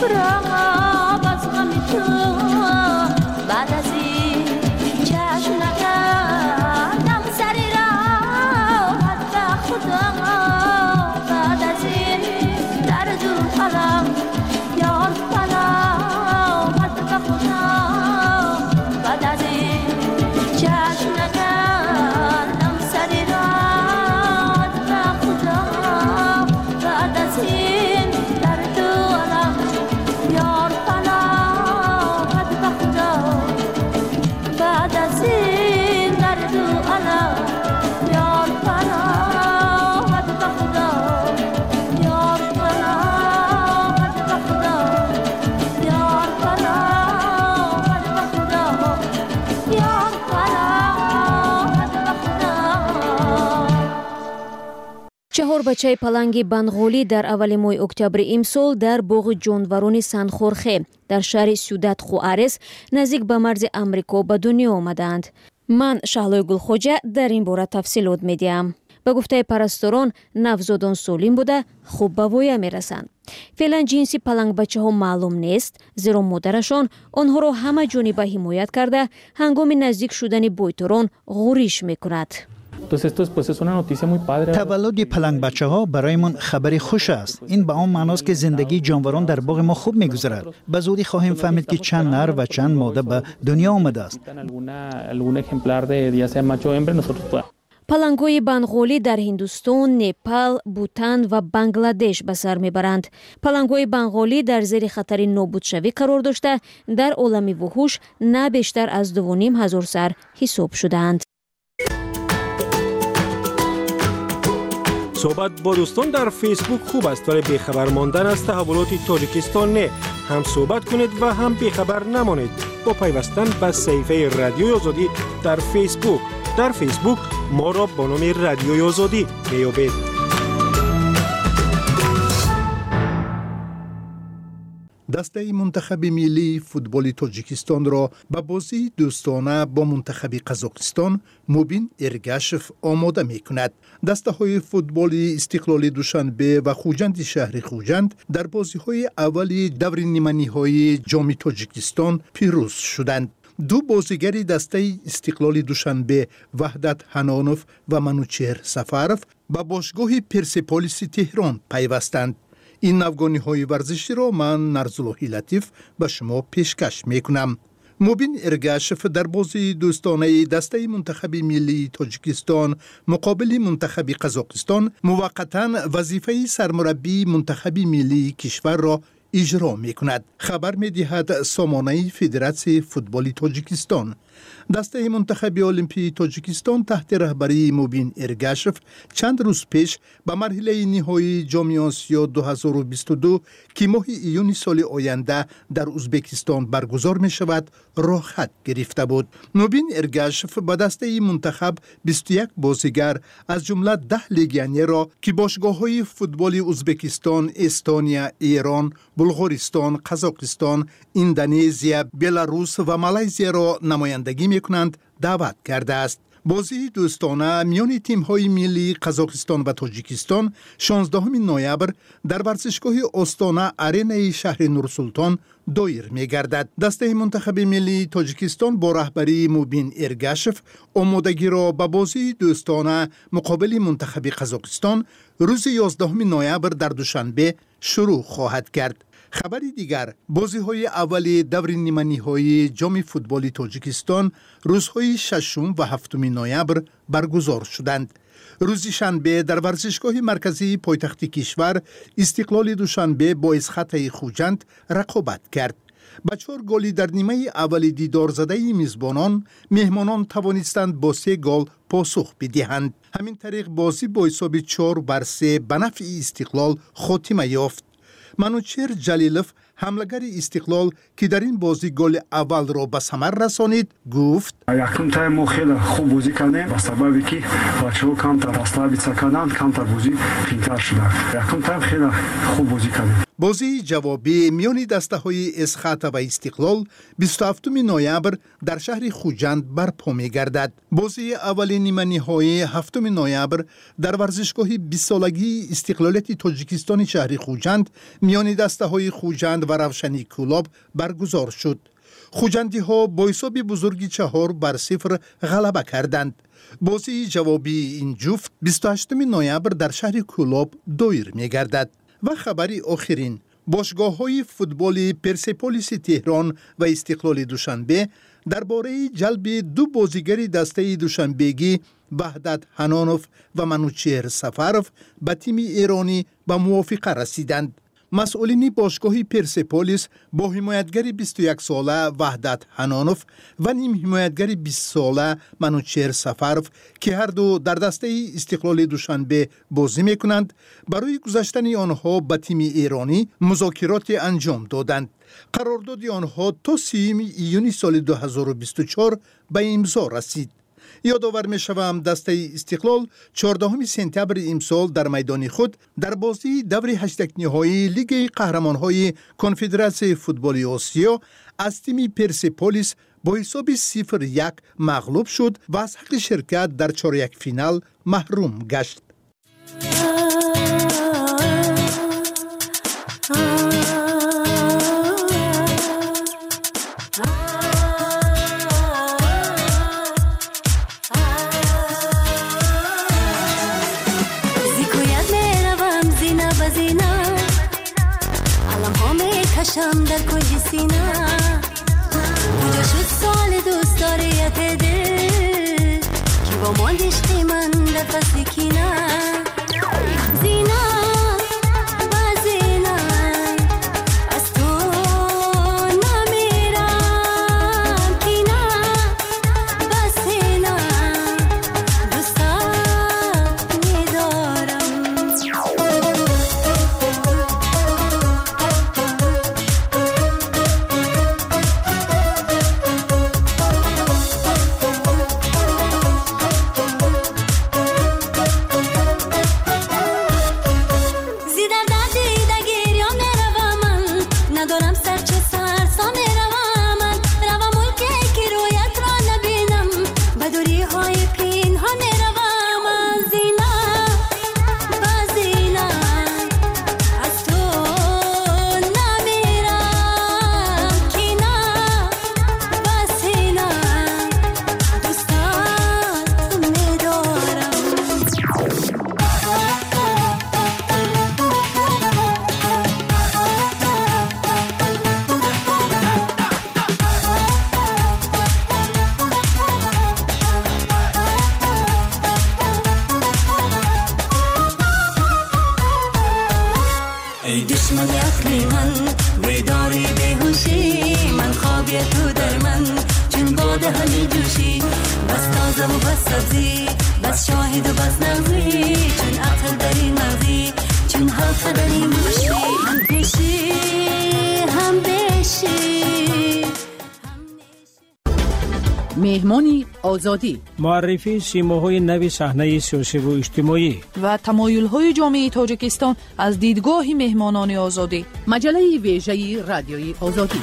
чаҳор бачаи паланги банғолӣ дар аввали моҳи октябри имсол дар боғи ҷонварони санхорхе дар шаҳри сюдат хуарес наздик ба марзи амрико ба дунё омаданд. ман шаҳлои гулхоҷа дар ин бора тафсилот медиҳам. ба гуфтаи парасторон навзодон солим буда хуб ба воя мерасанд. феълан ҷинси палангбачаҳо маълум нест, зеро модарашон онҳоро ҳама ҷониба ҳимоят карда ҳангоми наздик шудани бойторон ғуриш мекунад. таваллуди палангбачаҳо бароимон хабари хуш аст. ин ба он маъност ки зиндагии ҷонварон дар боғи мо хуб мегузарад. ба зудӣ хоҳем фаҳмид ки чанд нар ва чанд мода ба дунё омадааст. палангҳои банғолӣ дар ҳиндустон, непал, бутан ва бангладеш ба сар мебаранд. палангҳои банғолӣ дар зери хатари нобудшавӣ қарор дошта, дар олами вуҳуш на бештар аз дувоним ҳазор сар ҳисоб шудаанд. صحبت با دوستان در فیسبوک خوب است ولی بیخبر ماندن از تحولات تاجیکستان نه. هم صحبت کنید و هم بیخبر نمانید با پیوستن به صفحه رادیوی آزادی در فیسبوک. در فیسبوک ما را با نام رادیوی آزادی میابید. دسته منتخب ملی فوتبال تاجیکستان را به بازی دوستانه با منتخب قزاقستان مبین ارگاشف آماده می کند. دسته های فوتبال استقلال دوشنبه و خوجند شهر خوجند در بازی های اولی دور نیمه های جام تاجیکستان پیروز شدند. دو بازیگری دسته استقلال دوشنبه وحدت حنانوف و منوچهر سفرов به باشگاه پرسپولیس تهران پیوستند. این افغانی های ورزشی را من نرزاللهی لطیف به شما پیشکش می کنم. مبین ارگاشف در بازی دوستانه دسته منتخب ملی تاجیکستان مقابل منتخب قزاقستان موقتا وظیفه سرمربی منتخب ملی کشور را اجرا می کند. خبر می دهد سامانه فدراسیون فوتبال تاجیکستان. دسته منتخب المپی تاجیکستان تحت رهبری مبین ارگاشف چند روز پیش به مرحله نهایی جام آسیا دو هزار و بیست و دو که ماه ایون سال آینده در ازبکستان برگزار می شود راه خط گرفته بود. مبین ارگاشف با دسته منتخب بیست و یک بازیگر از جمله ده لگیونر را که باشگاه‌های فوتبال ازبکستان، استونیا، ایران، بلغارستان، قزاقستان، اندونزیا، بلاروس و مالزی را نمایندگی می‌کنند دعوت کرده است. بازی دوستانه میان تیم‌های ملی قزاقستان و تاجیکستان شانزدهم نوامبر در ورزشگاه آستانه آرینای شهر نورسلطان دایر می‌گردد. دسته منتخب ملی تاجیکستان با رهبری مبین ارگاشف آمادگی را به بازی دوستانه مقابل منتخب قزاقستان روز یازدهم نوامبر در دوشنبه شروع خواهد کرد. خبری دیگر، بازی‌های اولی دور نیمه‌نهایی جام فوتبال تاجیکستان روزهای ششم و هفتم نوامبر برگزار شدند. روز شنبه در ورزشگاه مرکزی پایتخت کشور استقلال دوشنبه با اسخط خوجند رقابت کرد. با چهار گلی در نیمه اولی دیدار زده میزبانان، مهمانان توانستند با سه گل پاسخ بدهند. همین طریق بازی با حساب چهار بر سه به نفع استقلال خاتمه یافت. منوچهر جلیلوف حملگر استقلال که در این بازی گل اول را به ثمر رسانید گفت یکم تایم ما خیلی خوب بازی کردیم با سببی که بچه‌ها کمتر راسلابیتسا کردند کمتر بازی بهتر شد. یکم تایم خیلی خوب بازی کردیم. بازی جوابی میان دسته‌های اسخات و استقلال بیست و هفتم نوامبر در شهر خوجند برپا می‌گردد. بازی اول نیمه نهایی هفتم نوامبر در ورزشگاه بیست سالگی استقلالیت تاجیکستان شهر خوجند میان دسته‌های خوجند و روشنی کلاب برگزار شد. خوجندی ها با حساب بزرگی چهار بر صفر غلبه کردند. بازی جوابی این جفت بیست و هشتم نوامبر در شهر کلاب دایر می‌گردد. و خبری آخرین، باشگاه های فوتبال پرسپولیس تهران و استقلال دوشنبه درباره جلب دو بازیگر دسته دوشنبهگی وحدت حنانوف و منوچهر سفرов به تیم ایرانی به موافقه رسیدند. مسئولین باشگاه پرسپولیس با حمایتگر بیست و یک ساله وحدت حنانوف و نیم حمایتگر بیست ساله منوچهر سفرов که هر دو در دسته استقلال دوشنبه بازی میکنند برای گذاشتن آنها به تیم ایرانی مذاکرات انجام دادند. قرارداد آنها تا سیوم ایون سال دو هزار و بیست و چهار به امضا رسید. یادآور می‌شوم دسته استقلال چهاردهم سپتامبر امسال در میدان خود در بازی دور هشتگ نهایی لیگ قهرمان‌های کنفدراسیون فوتبال آسیا از تیم پرسپولیس با حساب صفر یک مغلوب شد و از حق شرکت در چهارده فینال محروم گشت. شم در کجی سینا کجا شد سال دوست داریت دل که با ماندش قیمن در فصل کینا زینا با زینا از تو نمیرم کینا با سینا دوستات میدارم مهمانی آزادی، معرفی سیماهای نوی صحنه سیاسی و اجتماعی و تمایل‌های جامعه تاجیکستان از دیدگاه مهمانان آزادی. مجله ویژه رادیوی آزادی.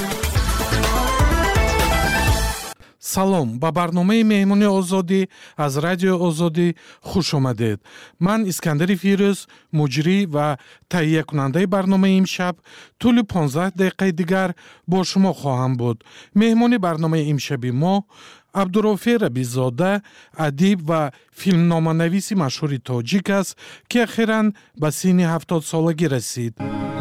салом ба барномаи меҳмони озодӣ аз радиои озодӣ хуш омадед. ман искандари фирӯз муҷрӣ ва таҳиякунандаи барномаи имшаб тӯли понздаҳ дақиқаи дигар бо шумо хоҳам буд. меҳмони барномаи имшаби мо абдурофе рабизода, адиб ва филмноманависи машҳури тоҷик аст ки ахиран ба синни ҳафтодсолагӣ расид.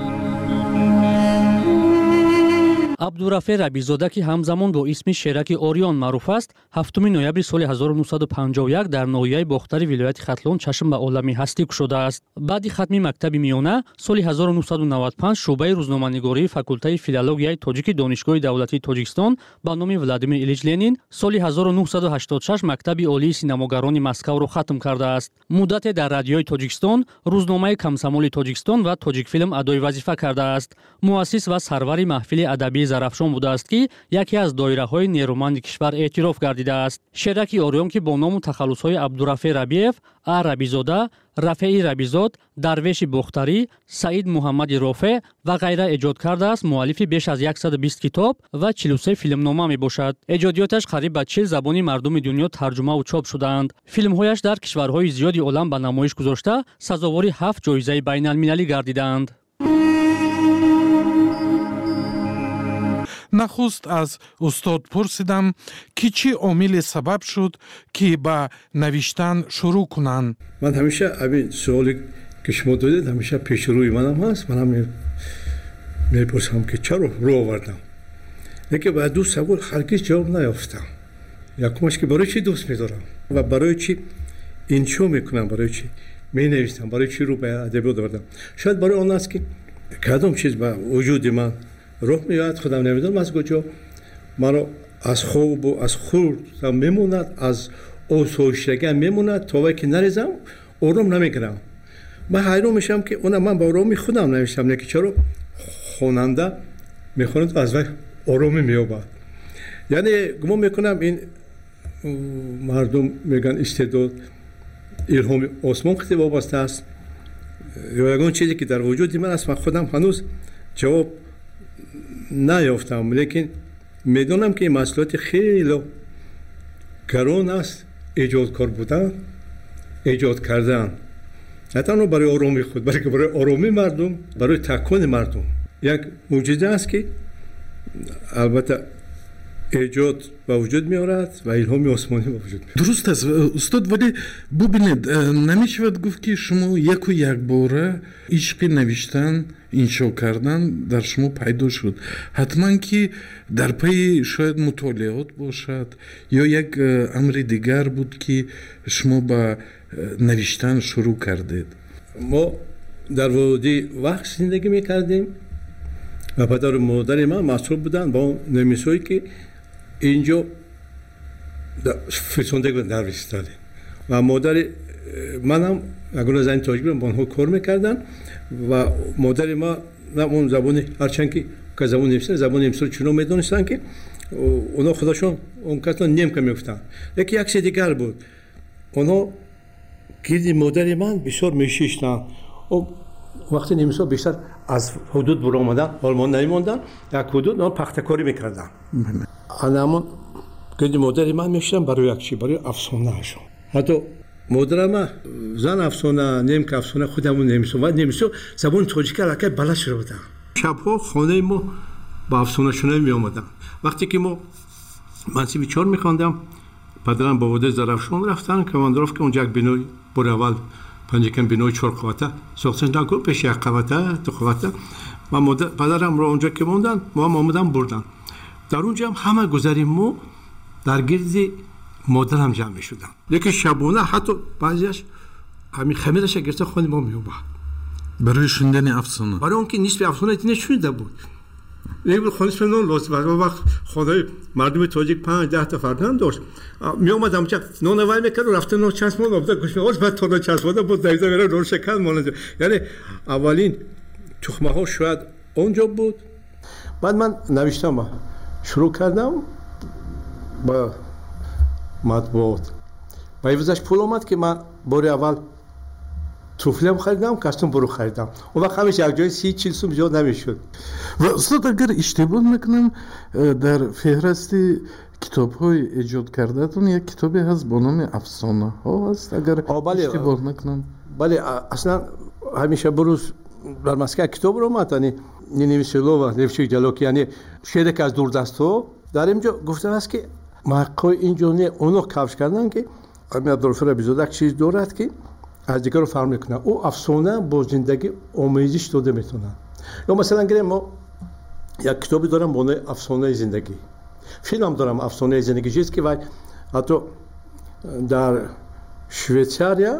абдурафе рабизода ки ҳамзамон бо исми шераки орион маъруф аст, ҳафтуми ноябри соли ҳазору нуҳсаду панҷоҳу як дар ноҳияи бохтари вилояти Хатлон чашм ба олами ҳастӣ кушодааст. баъди хатми мактаби миёна соли ҳазору нуҳсаду навад и панҷ шуъбаи рӯзноманигории факултаи филологияи тоҷики донишгоҳи давлатии Тоҷикистон ба номи Владимир Илич Ленин соли ҳазору нуҳсаду ҳаштоду шаш мактаби олии синамогарони Москавро хатм кардааст. муддате дар радиои Тоҷикистон, рӯзномаи Комсомоли Тоҷикистон ва Тоҷикфилм адои вазифа кардааст. муассис ва сарвари маҳфили адабии дарафшон будааст, ки яке аз доираҳои нерӯманди кишвар эътироф гардидааст. Шераки ориён, ки бо ному тахаллусҳои Абдурафе Рабиев, А. Рабизода, Рафеи Рабизод, Дарвеши Бухтарӣ, Саид Муҳаммади Рофе ва ғайра эҷод кардааст, муаллифи беш аз яксад و бист китоб ва чилу се филмнома мебошад. Эҷодиёташ қариб ба чил забони мардуми дунё тарҷума ва чоп шудаанд. Филмҳояш дар кишварҳои зиёди олам ба намоиш гузошта, сазовори ҳафт ҷоизаи байналмилалӣ гардидаанд. нахуст аз устод пурсидам ки чӣ омиле сабаб шуд ки ба навиштан шурӯъ кунанд. ман ҳамеша абин суоле ки шумо додед ҳамеша пешрӯи манам ҳаст. манам мепурсам ки чаро рӯ овардам, лекин ба ду савол ҳаргиз ҷавоб наёфтам. якумаш ки барои чӣ дӯст медорам ва барои чӣ иншо мекунам, барои чӣ менавистам, барои чӣ рӯ ба адабиёт овардам. шояд барои он аст ки кадом чиз ба вуҷуди ман роҳ меояд, худам намедонам аз куҷо маро аз хобу аз хурдам мемонад, аз осоиштагиам мемонад, то вақте ки нарезам ором намегирам. ман ҳайрон мешавам ки она ман ба ороми худам навиштам, лекин чаро хонанда мехонад аз вай оромӣ меёбад. яъне гумон мекунам ин мардум мегӯянд истеъдод илҳоми осмон қисм вобаста аст ё ягон чизе ки дар вуҷуди ман аст. ман худам ҳанӯз ҷавоб наёфтам, лекин медонам ки ин масъулияти хеле гарон аст. эҷодкор будан, эҷод кардан, на танҳо барои оромии худ, балки барои оромии мардум, барои такони мардум. як мӯъҷиза аст ки албатта эҷод ба вуҷуд меорад ва илҳоми осмонӣ ба вуҷуд меорад. дуруст аст устод, вале бубинед, намешавад гуфт ки шумо яку якбора ишқи навиштан, иншо кардан дар шумо пайдо шуд. ҳатман ки дар пайи шояд мутолиот бошад ё як амри дигар буд ки шумо ба навиштан шурӯъ кардед. мо дар води вақт зиндагӣ мекардем ва падару модари ман масъул буданд ба он нависҳое ки инҷо фирсонда навистали ва модари манам ягона зани тоҷик ба онҳо кор мекарданд ва модари ман он забони ҳарчанд ки забони немисӣ забони немисиро чунон медонистанд ки онҳо худашон он касро немка мегуфтанд. лекин як се дигар буд, онҳо гирди модари ман бисёр мешиштанд. вақти немисҳо бештар аз ҳудуд буромадан олмон намемонданд, як ҳудуд он пахтакорӣ мекарданд. анамон гирди модари ман мешиштанд барои як чӣ, барои афсонаашон. ҳатто модарам зан афсона, немка афсона, худамон немисо ва немисо забони тоҷика аллакай балад шуда буданд. шабҳо хонаи мо ба афсонашунавӣ меомаданд. вақте ки мо мансиби чор мехондам, падарам ба водаи Зарафшон рафтанд, командировка онҷа як бинои бори аввал панҷакам бинои чор қавата сохтанд, пеши як қавата ду қавата ва падарамро онҷа ки монданд, мо ҳам омадан бурданд. дар онҷа ҳам ҳама гузари мо дар гирди модарам ҷамъ мешуданд. лекин шабона ҳатто баъзеаш ҳамин хамираша гирифта хони мо меомад барои шундани афсона, барои он ки нисфи афсона нешунида буд. нисфи нон лозим аст. вақт хонаи мардуми тоҷик панҷ даҳта фарзанд дошт, меомад ҳамча нона вай мекард, рафта нон часпонд обда гӯшмеоз баъд то нон часпонда буд дайза мера нон шакар монад. яъне аввалин тухмаҳо шояд онҷо буд. баъд ман навиштам шурӯъ кардам ба матбуот. ба ивзаш пул омад ки ман бори аввал туфлиам харидам, костюм буру харидам. он вақт ҳамеша якҷои си чил сум зиёд намешуд. ва устод, агар иштибоҳ мекунам, дар феҳристи китобҳои эҷод кардаатон як китобе ҳаст бо номи афсонаҳо аст, агар иштибоҳ мекунам. бале, аслан ҳамеша бурӯз дар Москва китобро омад, яъне Невеселова, Левчик Ҷалокӣ, яъне шеъре ки аз дурдастҳо дар инҷо гуфтааст ки мақои инҷо не оно кавш кардан ки ҳамин Абдурафе Рабизода як чиз дорад ки аз дигарро фарқ мекунад. ӯ афсона бо зиндагӣ омезиш дода метавонад. ё масалан гирем, мо як китобе дорам бо номи Афсонаи зиндагӣ. филмам дорам Афсонаи зиндагӣ, чиз ки вай ҳатто дар Швейтсария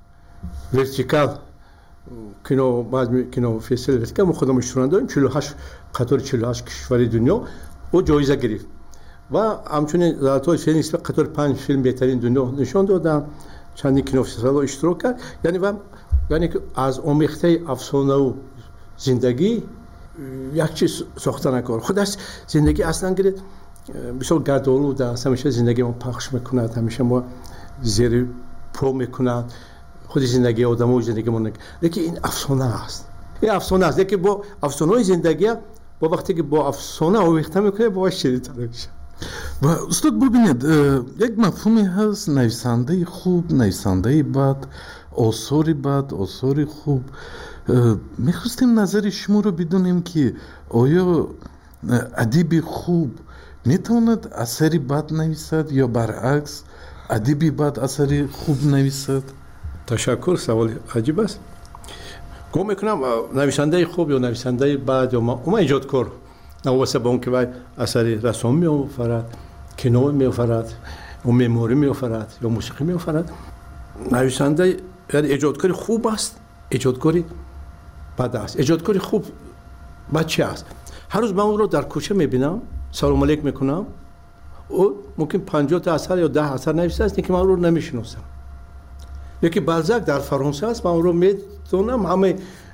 вертикал кино баъзми кинофестивали вертикал мо худам иштирок дорем, чилу ҳашт қатори чилу ҳашт кишвари дунё ӯ ҷоиза гирифт ва ҳамчунин заратҳои филми нисбат қатори панҷ филм беҳтарин дунё нишон доданд, чандин кинофестивалҳо иштирок кард. яъне ва яъне ки аз омехтаи афсонаву зиндагӣ یک چیز ساخته نکار خودش زندگی اصلا گره بسیار گردآلود است همیشه زندگی ما پخش میکند همیشه ما زیر پا میکند خود زندگی آدم و زندگی ما نگه لیکن این افسانه است این افسانه است لیکن با افسانه زندگی با وقتی که با افسانه آویخته میکنه باش شدیدتر میشه و استاد ببینید یک مفهومی هست نویسنده خوب نویسنده بد آثاری بد آثاری خوب میخواستیم نظر شما رو بدونیم که آیا ادیب خوب میتواند اثری بد نویسد یا برعکس ادیبی بد اثری خوب نویسد؟ تشکر سوال عجیب است گم میکنم نویسنده خوب یا نویسنده بد یا ما ایجادکار نواسه با اون که باید اثری رسام میآفرد کینو میآفرد و معماری میآفرد یا موسیقی میآفرد نویسنده یعنی ایجادکاری خوب است ایجادکاری بد است ایجادکاری خوب بچه است هر روز من اون رو در کوچه میبینم سلام علیک میکنم او ممکن پنجاه تا اثر یا ده اثر نویسته است که من اون رو نمیشناسم یکی بالزاک در فرانسه است من اون رو میدونم همه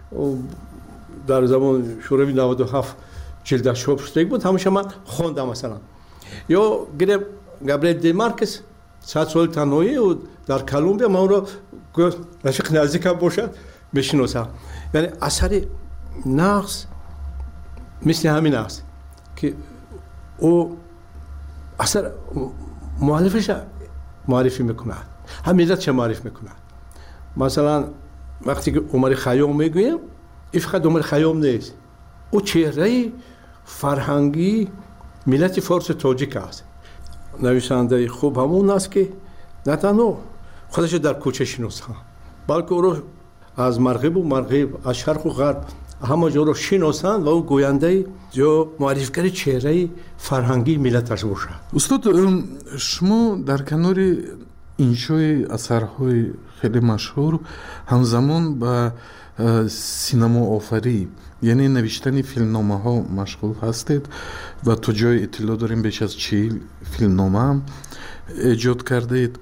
در زمان شوروی نود و هفت جلدش چاپ شده بود همیشه من خواندم مثلا یا گرم گابریل دی مارکس صد سال تنهایی و در کلمبیا من اون رو رفیق نزدیکم باشد میشناسم یعنی اثر نقص مثل همین است که او اثر مؤلفش معرفی میکند هم ملت چه معرفی میکند مثلا وقتی که عمر خیام میگویم این فقط عمر خیام نیست او چهره فرهنگی ملت فارس تاجیک است نویسنده خوب همون است که نه تنها خودش در کوچه شناسه بلکه او رو از مغرب و مغرب از شرق و غرب همه جا رو شناسند و او گوینده یا معرفیگر چهره فرهنگی ملتش باشد استاد شما در کنار انشای اثرهای خیلی مشهور همزمان به سینما آفری یعنی نوشتن فیلمنامه ها مشغول هستید و تو جای اطلاع داریم بیش از چهل فیلمنامه هم ایجاد کردید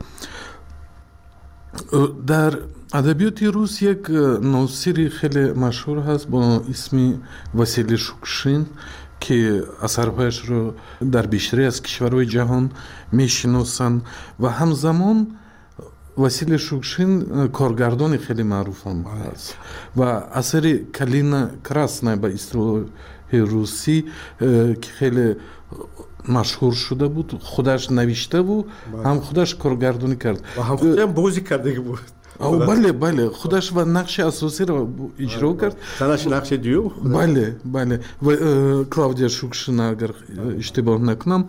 در ادبیات روس یک ناصری خیلی مشهور هست با اسم واسیلی شوکشین که اثرهایش رو در بیشتری از کشورهای جهان میشناسند و همزمان واسیلی شوکشین کارگردان خیلی معروف هم هست و اثر کلینا کراسنا به اصطلاح روسی که خیلی مشهور شده بود خودش نوشته و هم خودش کارگردانی کرد و هم خودش بازی کرده بود بله بله خودش و نقش اساسی را اجرا کرد تنش نقش دیو بله بله و کلاودیا شوکشین اگر اشتباه نکنم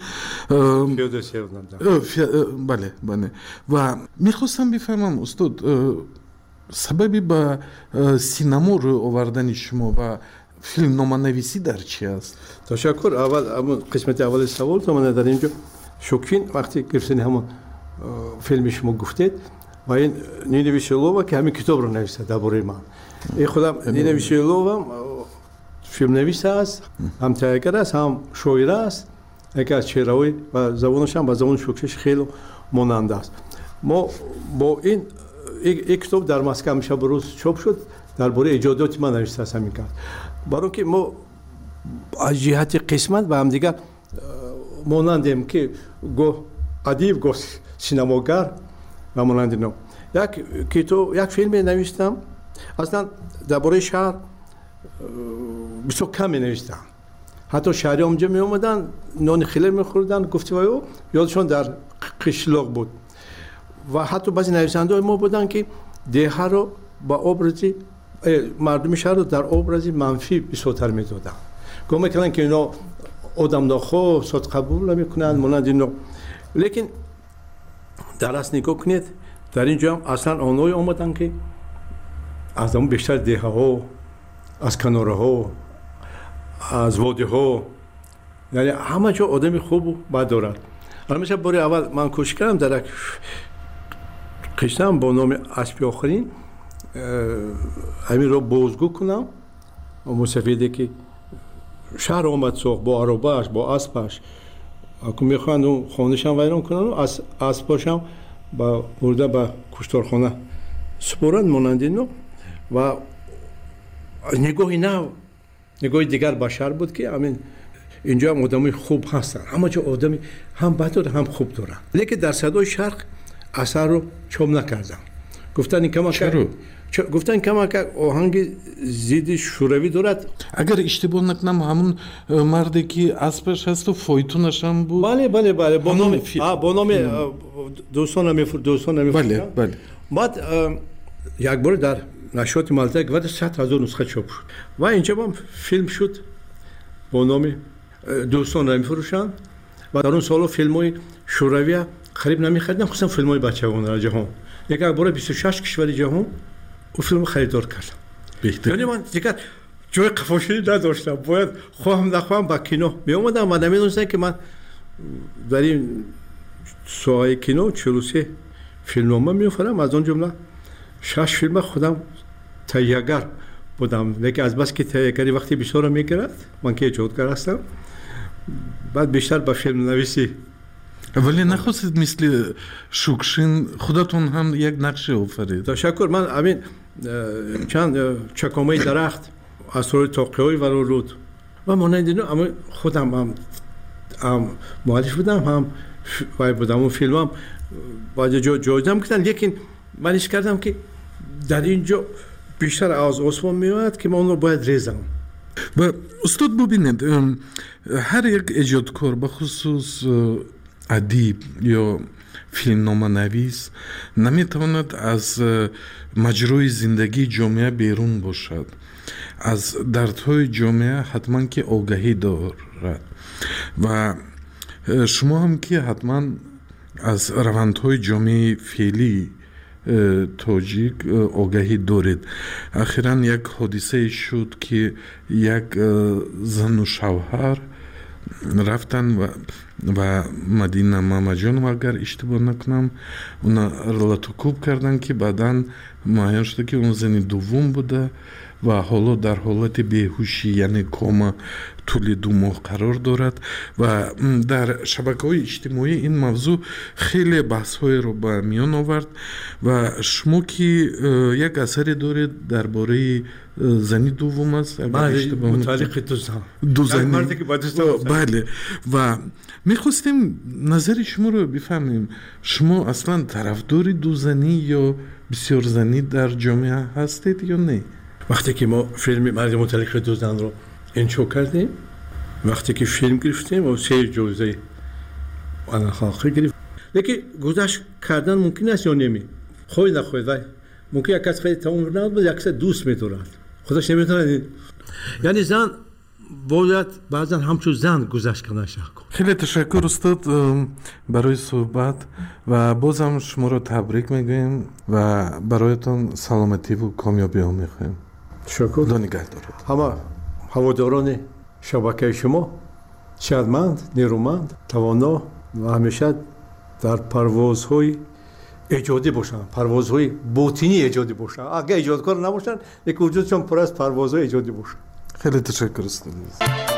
بله بله و میخواستم بفهمم استاد سببی به سینما رو آوردن شما و فیلمنامه نویسی در چی است؟ تشکر اول قسمت اول سوال تو من در اینجا شوکین وقتی گرفتن همون فیلم شما گفتید و این نینا ویسیلووا که همین کتاب رو نوشته درباره من این خودم نینا ویسیلووا فیلم نویس است هم تهیه‌گر است هم شاعر است یکی از چهره‌های و زبانش هم با زبان شوکیش خیلی ماننده است ما با این یک کتاب در مسکو میشه بروز چاپ شد درباره ایجادات من نوشته است همین کرد برای که ما از جهت قسمت با هم دیگه مانندیم که گو ادیب گو سینماگر و مانند نو یک کتاب یک فیلم نوشتم اصلا درباره شهر بسیار کم نوشتم حتی شهری اونجا می اومدن نان خیلی میخوردن گفتی وایو یادشون در قشلاق بود و حتی بعضی نویسنده ما بودن که دیه رو با ابرزی مردم شهر رو در ابرزی منفی بسیارتر میدادن گفت میکنن که اینا آدم ناخو صد قبول نمیکنن مانند اینو لیکن در اصل نگاه کنید در اینجا هم اصلا آنهایی آمدن که از اون بیشتر دیه ها از کناره ها از واده ها یعنی همه جا آدمی خوب و بد دارد الان باری اول من کوشش کردم در یک قشتم با نام اسبی آخرین همین رو بازگو کنم و مصفیده که شهر آمد ساخت با عرباش با اسبش اکنون میخواهند اون خانهش هم ویران کنن و اسباش هم با برده به کشتارخانه سپرند مانند اینو و نگاهی نه نگاه دیگر بشر بود که همین اینجا هم آدمی خوب هستن، اما چه آدمی هم بد داره هم خوب داره. لیکن در صدای شرق اثر رو چوب نکردم. گفتن این کما چرا؟ گفتن کما که آهنگ ضد شوروی دارد. اگر اشتباه نکنم همون مردی که اسبش هست و فایتونش هم بود. بله بله بله با نام با نام دوستان میفر دوستان میفر. بله بله. بعد یک بار در نشریات مالته گفت صد هزار نسخه چاپ شد و اینجا هم فیلم شد با نام دوستان را میفروشند و در اون سالا فیلم های شوروی خریب نمیخریدن، خصوصا فیلم های بچگانه در جهان. یک بار بیست و شش کشور جهان اون فیلم خریدار کردم. بهتر. یعنی من دیگه جای قفاشی نداشتم، باید خواهم نخواهم با کینو می اومدم و نمیدونستم که من در این ساحه کینو چهل و سه فیلمنامه میفرم، از اون جمله شش فیلم خودم تهیه‌گر بودم، لیکن از بس که تهیه‌گری وقتی بسیار میگیرد، من که ایجادگر هستم، بعد بیشتر به فیلم نویسی. ولی نخواستید مثل شوکشین خودتون هم یک نقشه آفرید؟ تشکر. من همین چند چکامه درخت اسرار تاقی‌های ولو رود و مانند اینا، اما خودم هم هم مؤلف بودم هم وای بودم. اون فیلم هم باید جا جایزم کردن، لیکن من ایش کردم که در اینجا بیشتر از عثمان میاد که من اون رو باید ریزم. و استاد ببینید، هر یک ایجادکار به خصوص ادیب یا فیلمنامه نویس نمیتواند از مجروی زندگی جامعه بیرون باشد. از دردهای جامعه حتما که آگاهی دارد و شما هم که حتما از روندهای جامعه فعلی تاجیک آگاهی دارید. اخیراً یک حادثه شد که یک زن و شوهر رفتن و و مدینه مامجان و اگر اشتباه نکنم اونا رلاتوکوب کردن که بعداً معین شده که اون زنی دوم بوده و حالا در حالت بیهوشی یعنی کوما طول دو ماه قرار دارد و در شبکه‌های اجتماعی این موضوع خیلی بحث‌های رو به میان آورد و شما که یک اثری دارید درباره زنی دوم است، بله متعلق دو زن دو زنی بله و میخواستیم نظر شما رو بفهمیم. شما اصلا طرفدار دو زنی یا بسیار زنی در جامعه هستید یا نه؟ وقتی که ما فیلم مرد متعلق دو زن رو انشا کردیم، وقتی که فیلم گرفتیم و سه جایزه آن خاطر گرفت، لیکن گذشت کردن ممکن است یا نمی خواهی نخواهید و ممکن یک کس خیلی تمام نبود و یک کس دوست می‌دارد خودش نمی‌تواند. یعنی زن باید بعضا همچون زن گذشت کنه. خیلی تشکر استاد برای صحبت و بازم شما رو تبریک میگویم و برایتان سلامتی و کامیابی ها میخوایم. تشکر. خدا نگهدارت. همه هواداران شبکه شما شادمند، نیرومند، توانا و همیشه در پروازهای ایجادی باشن، پروازهای باطنی ایجادی باشن. اگه ایجادکار نباشن، یک وجودشون پر از پروازهای ایجادی باشن. خیلی تشکر استاد.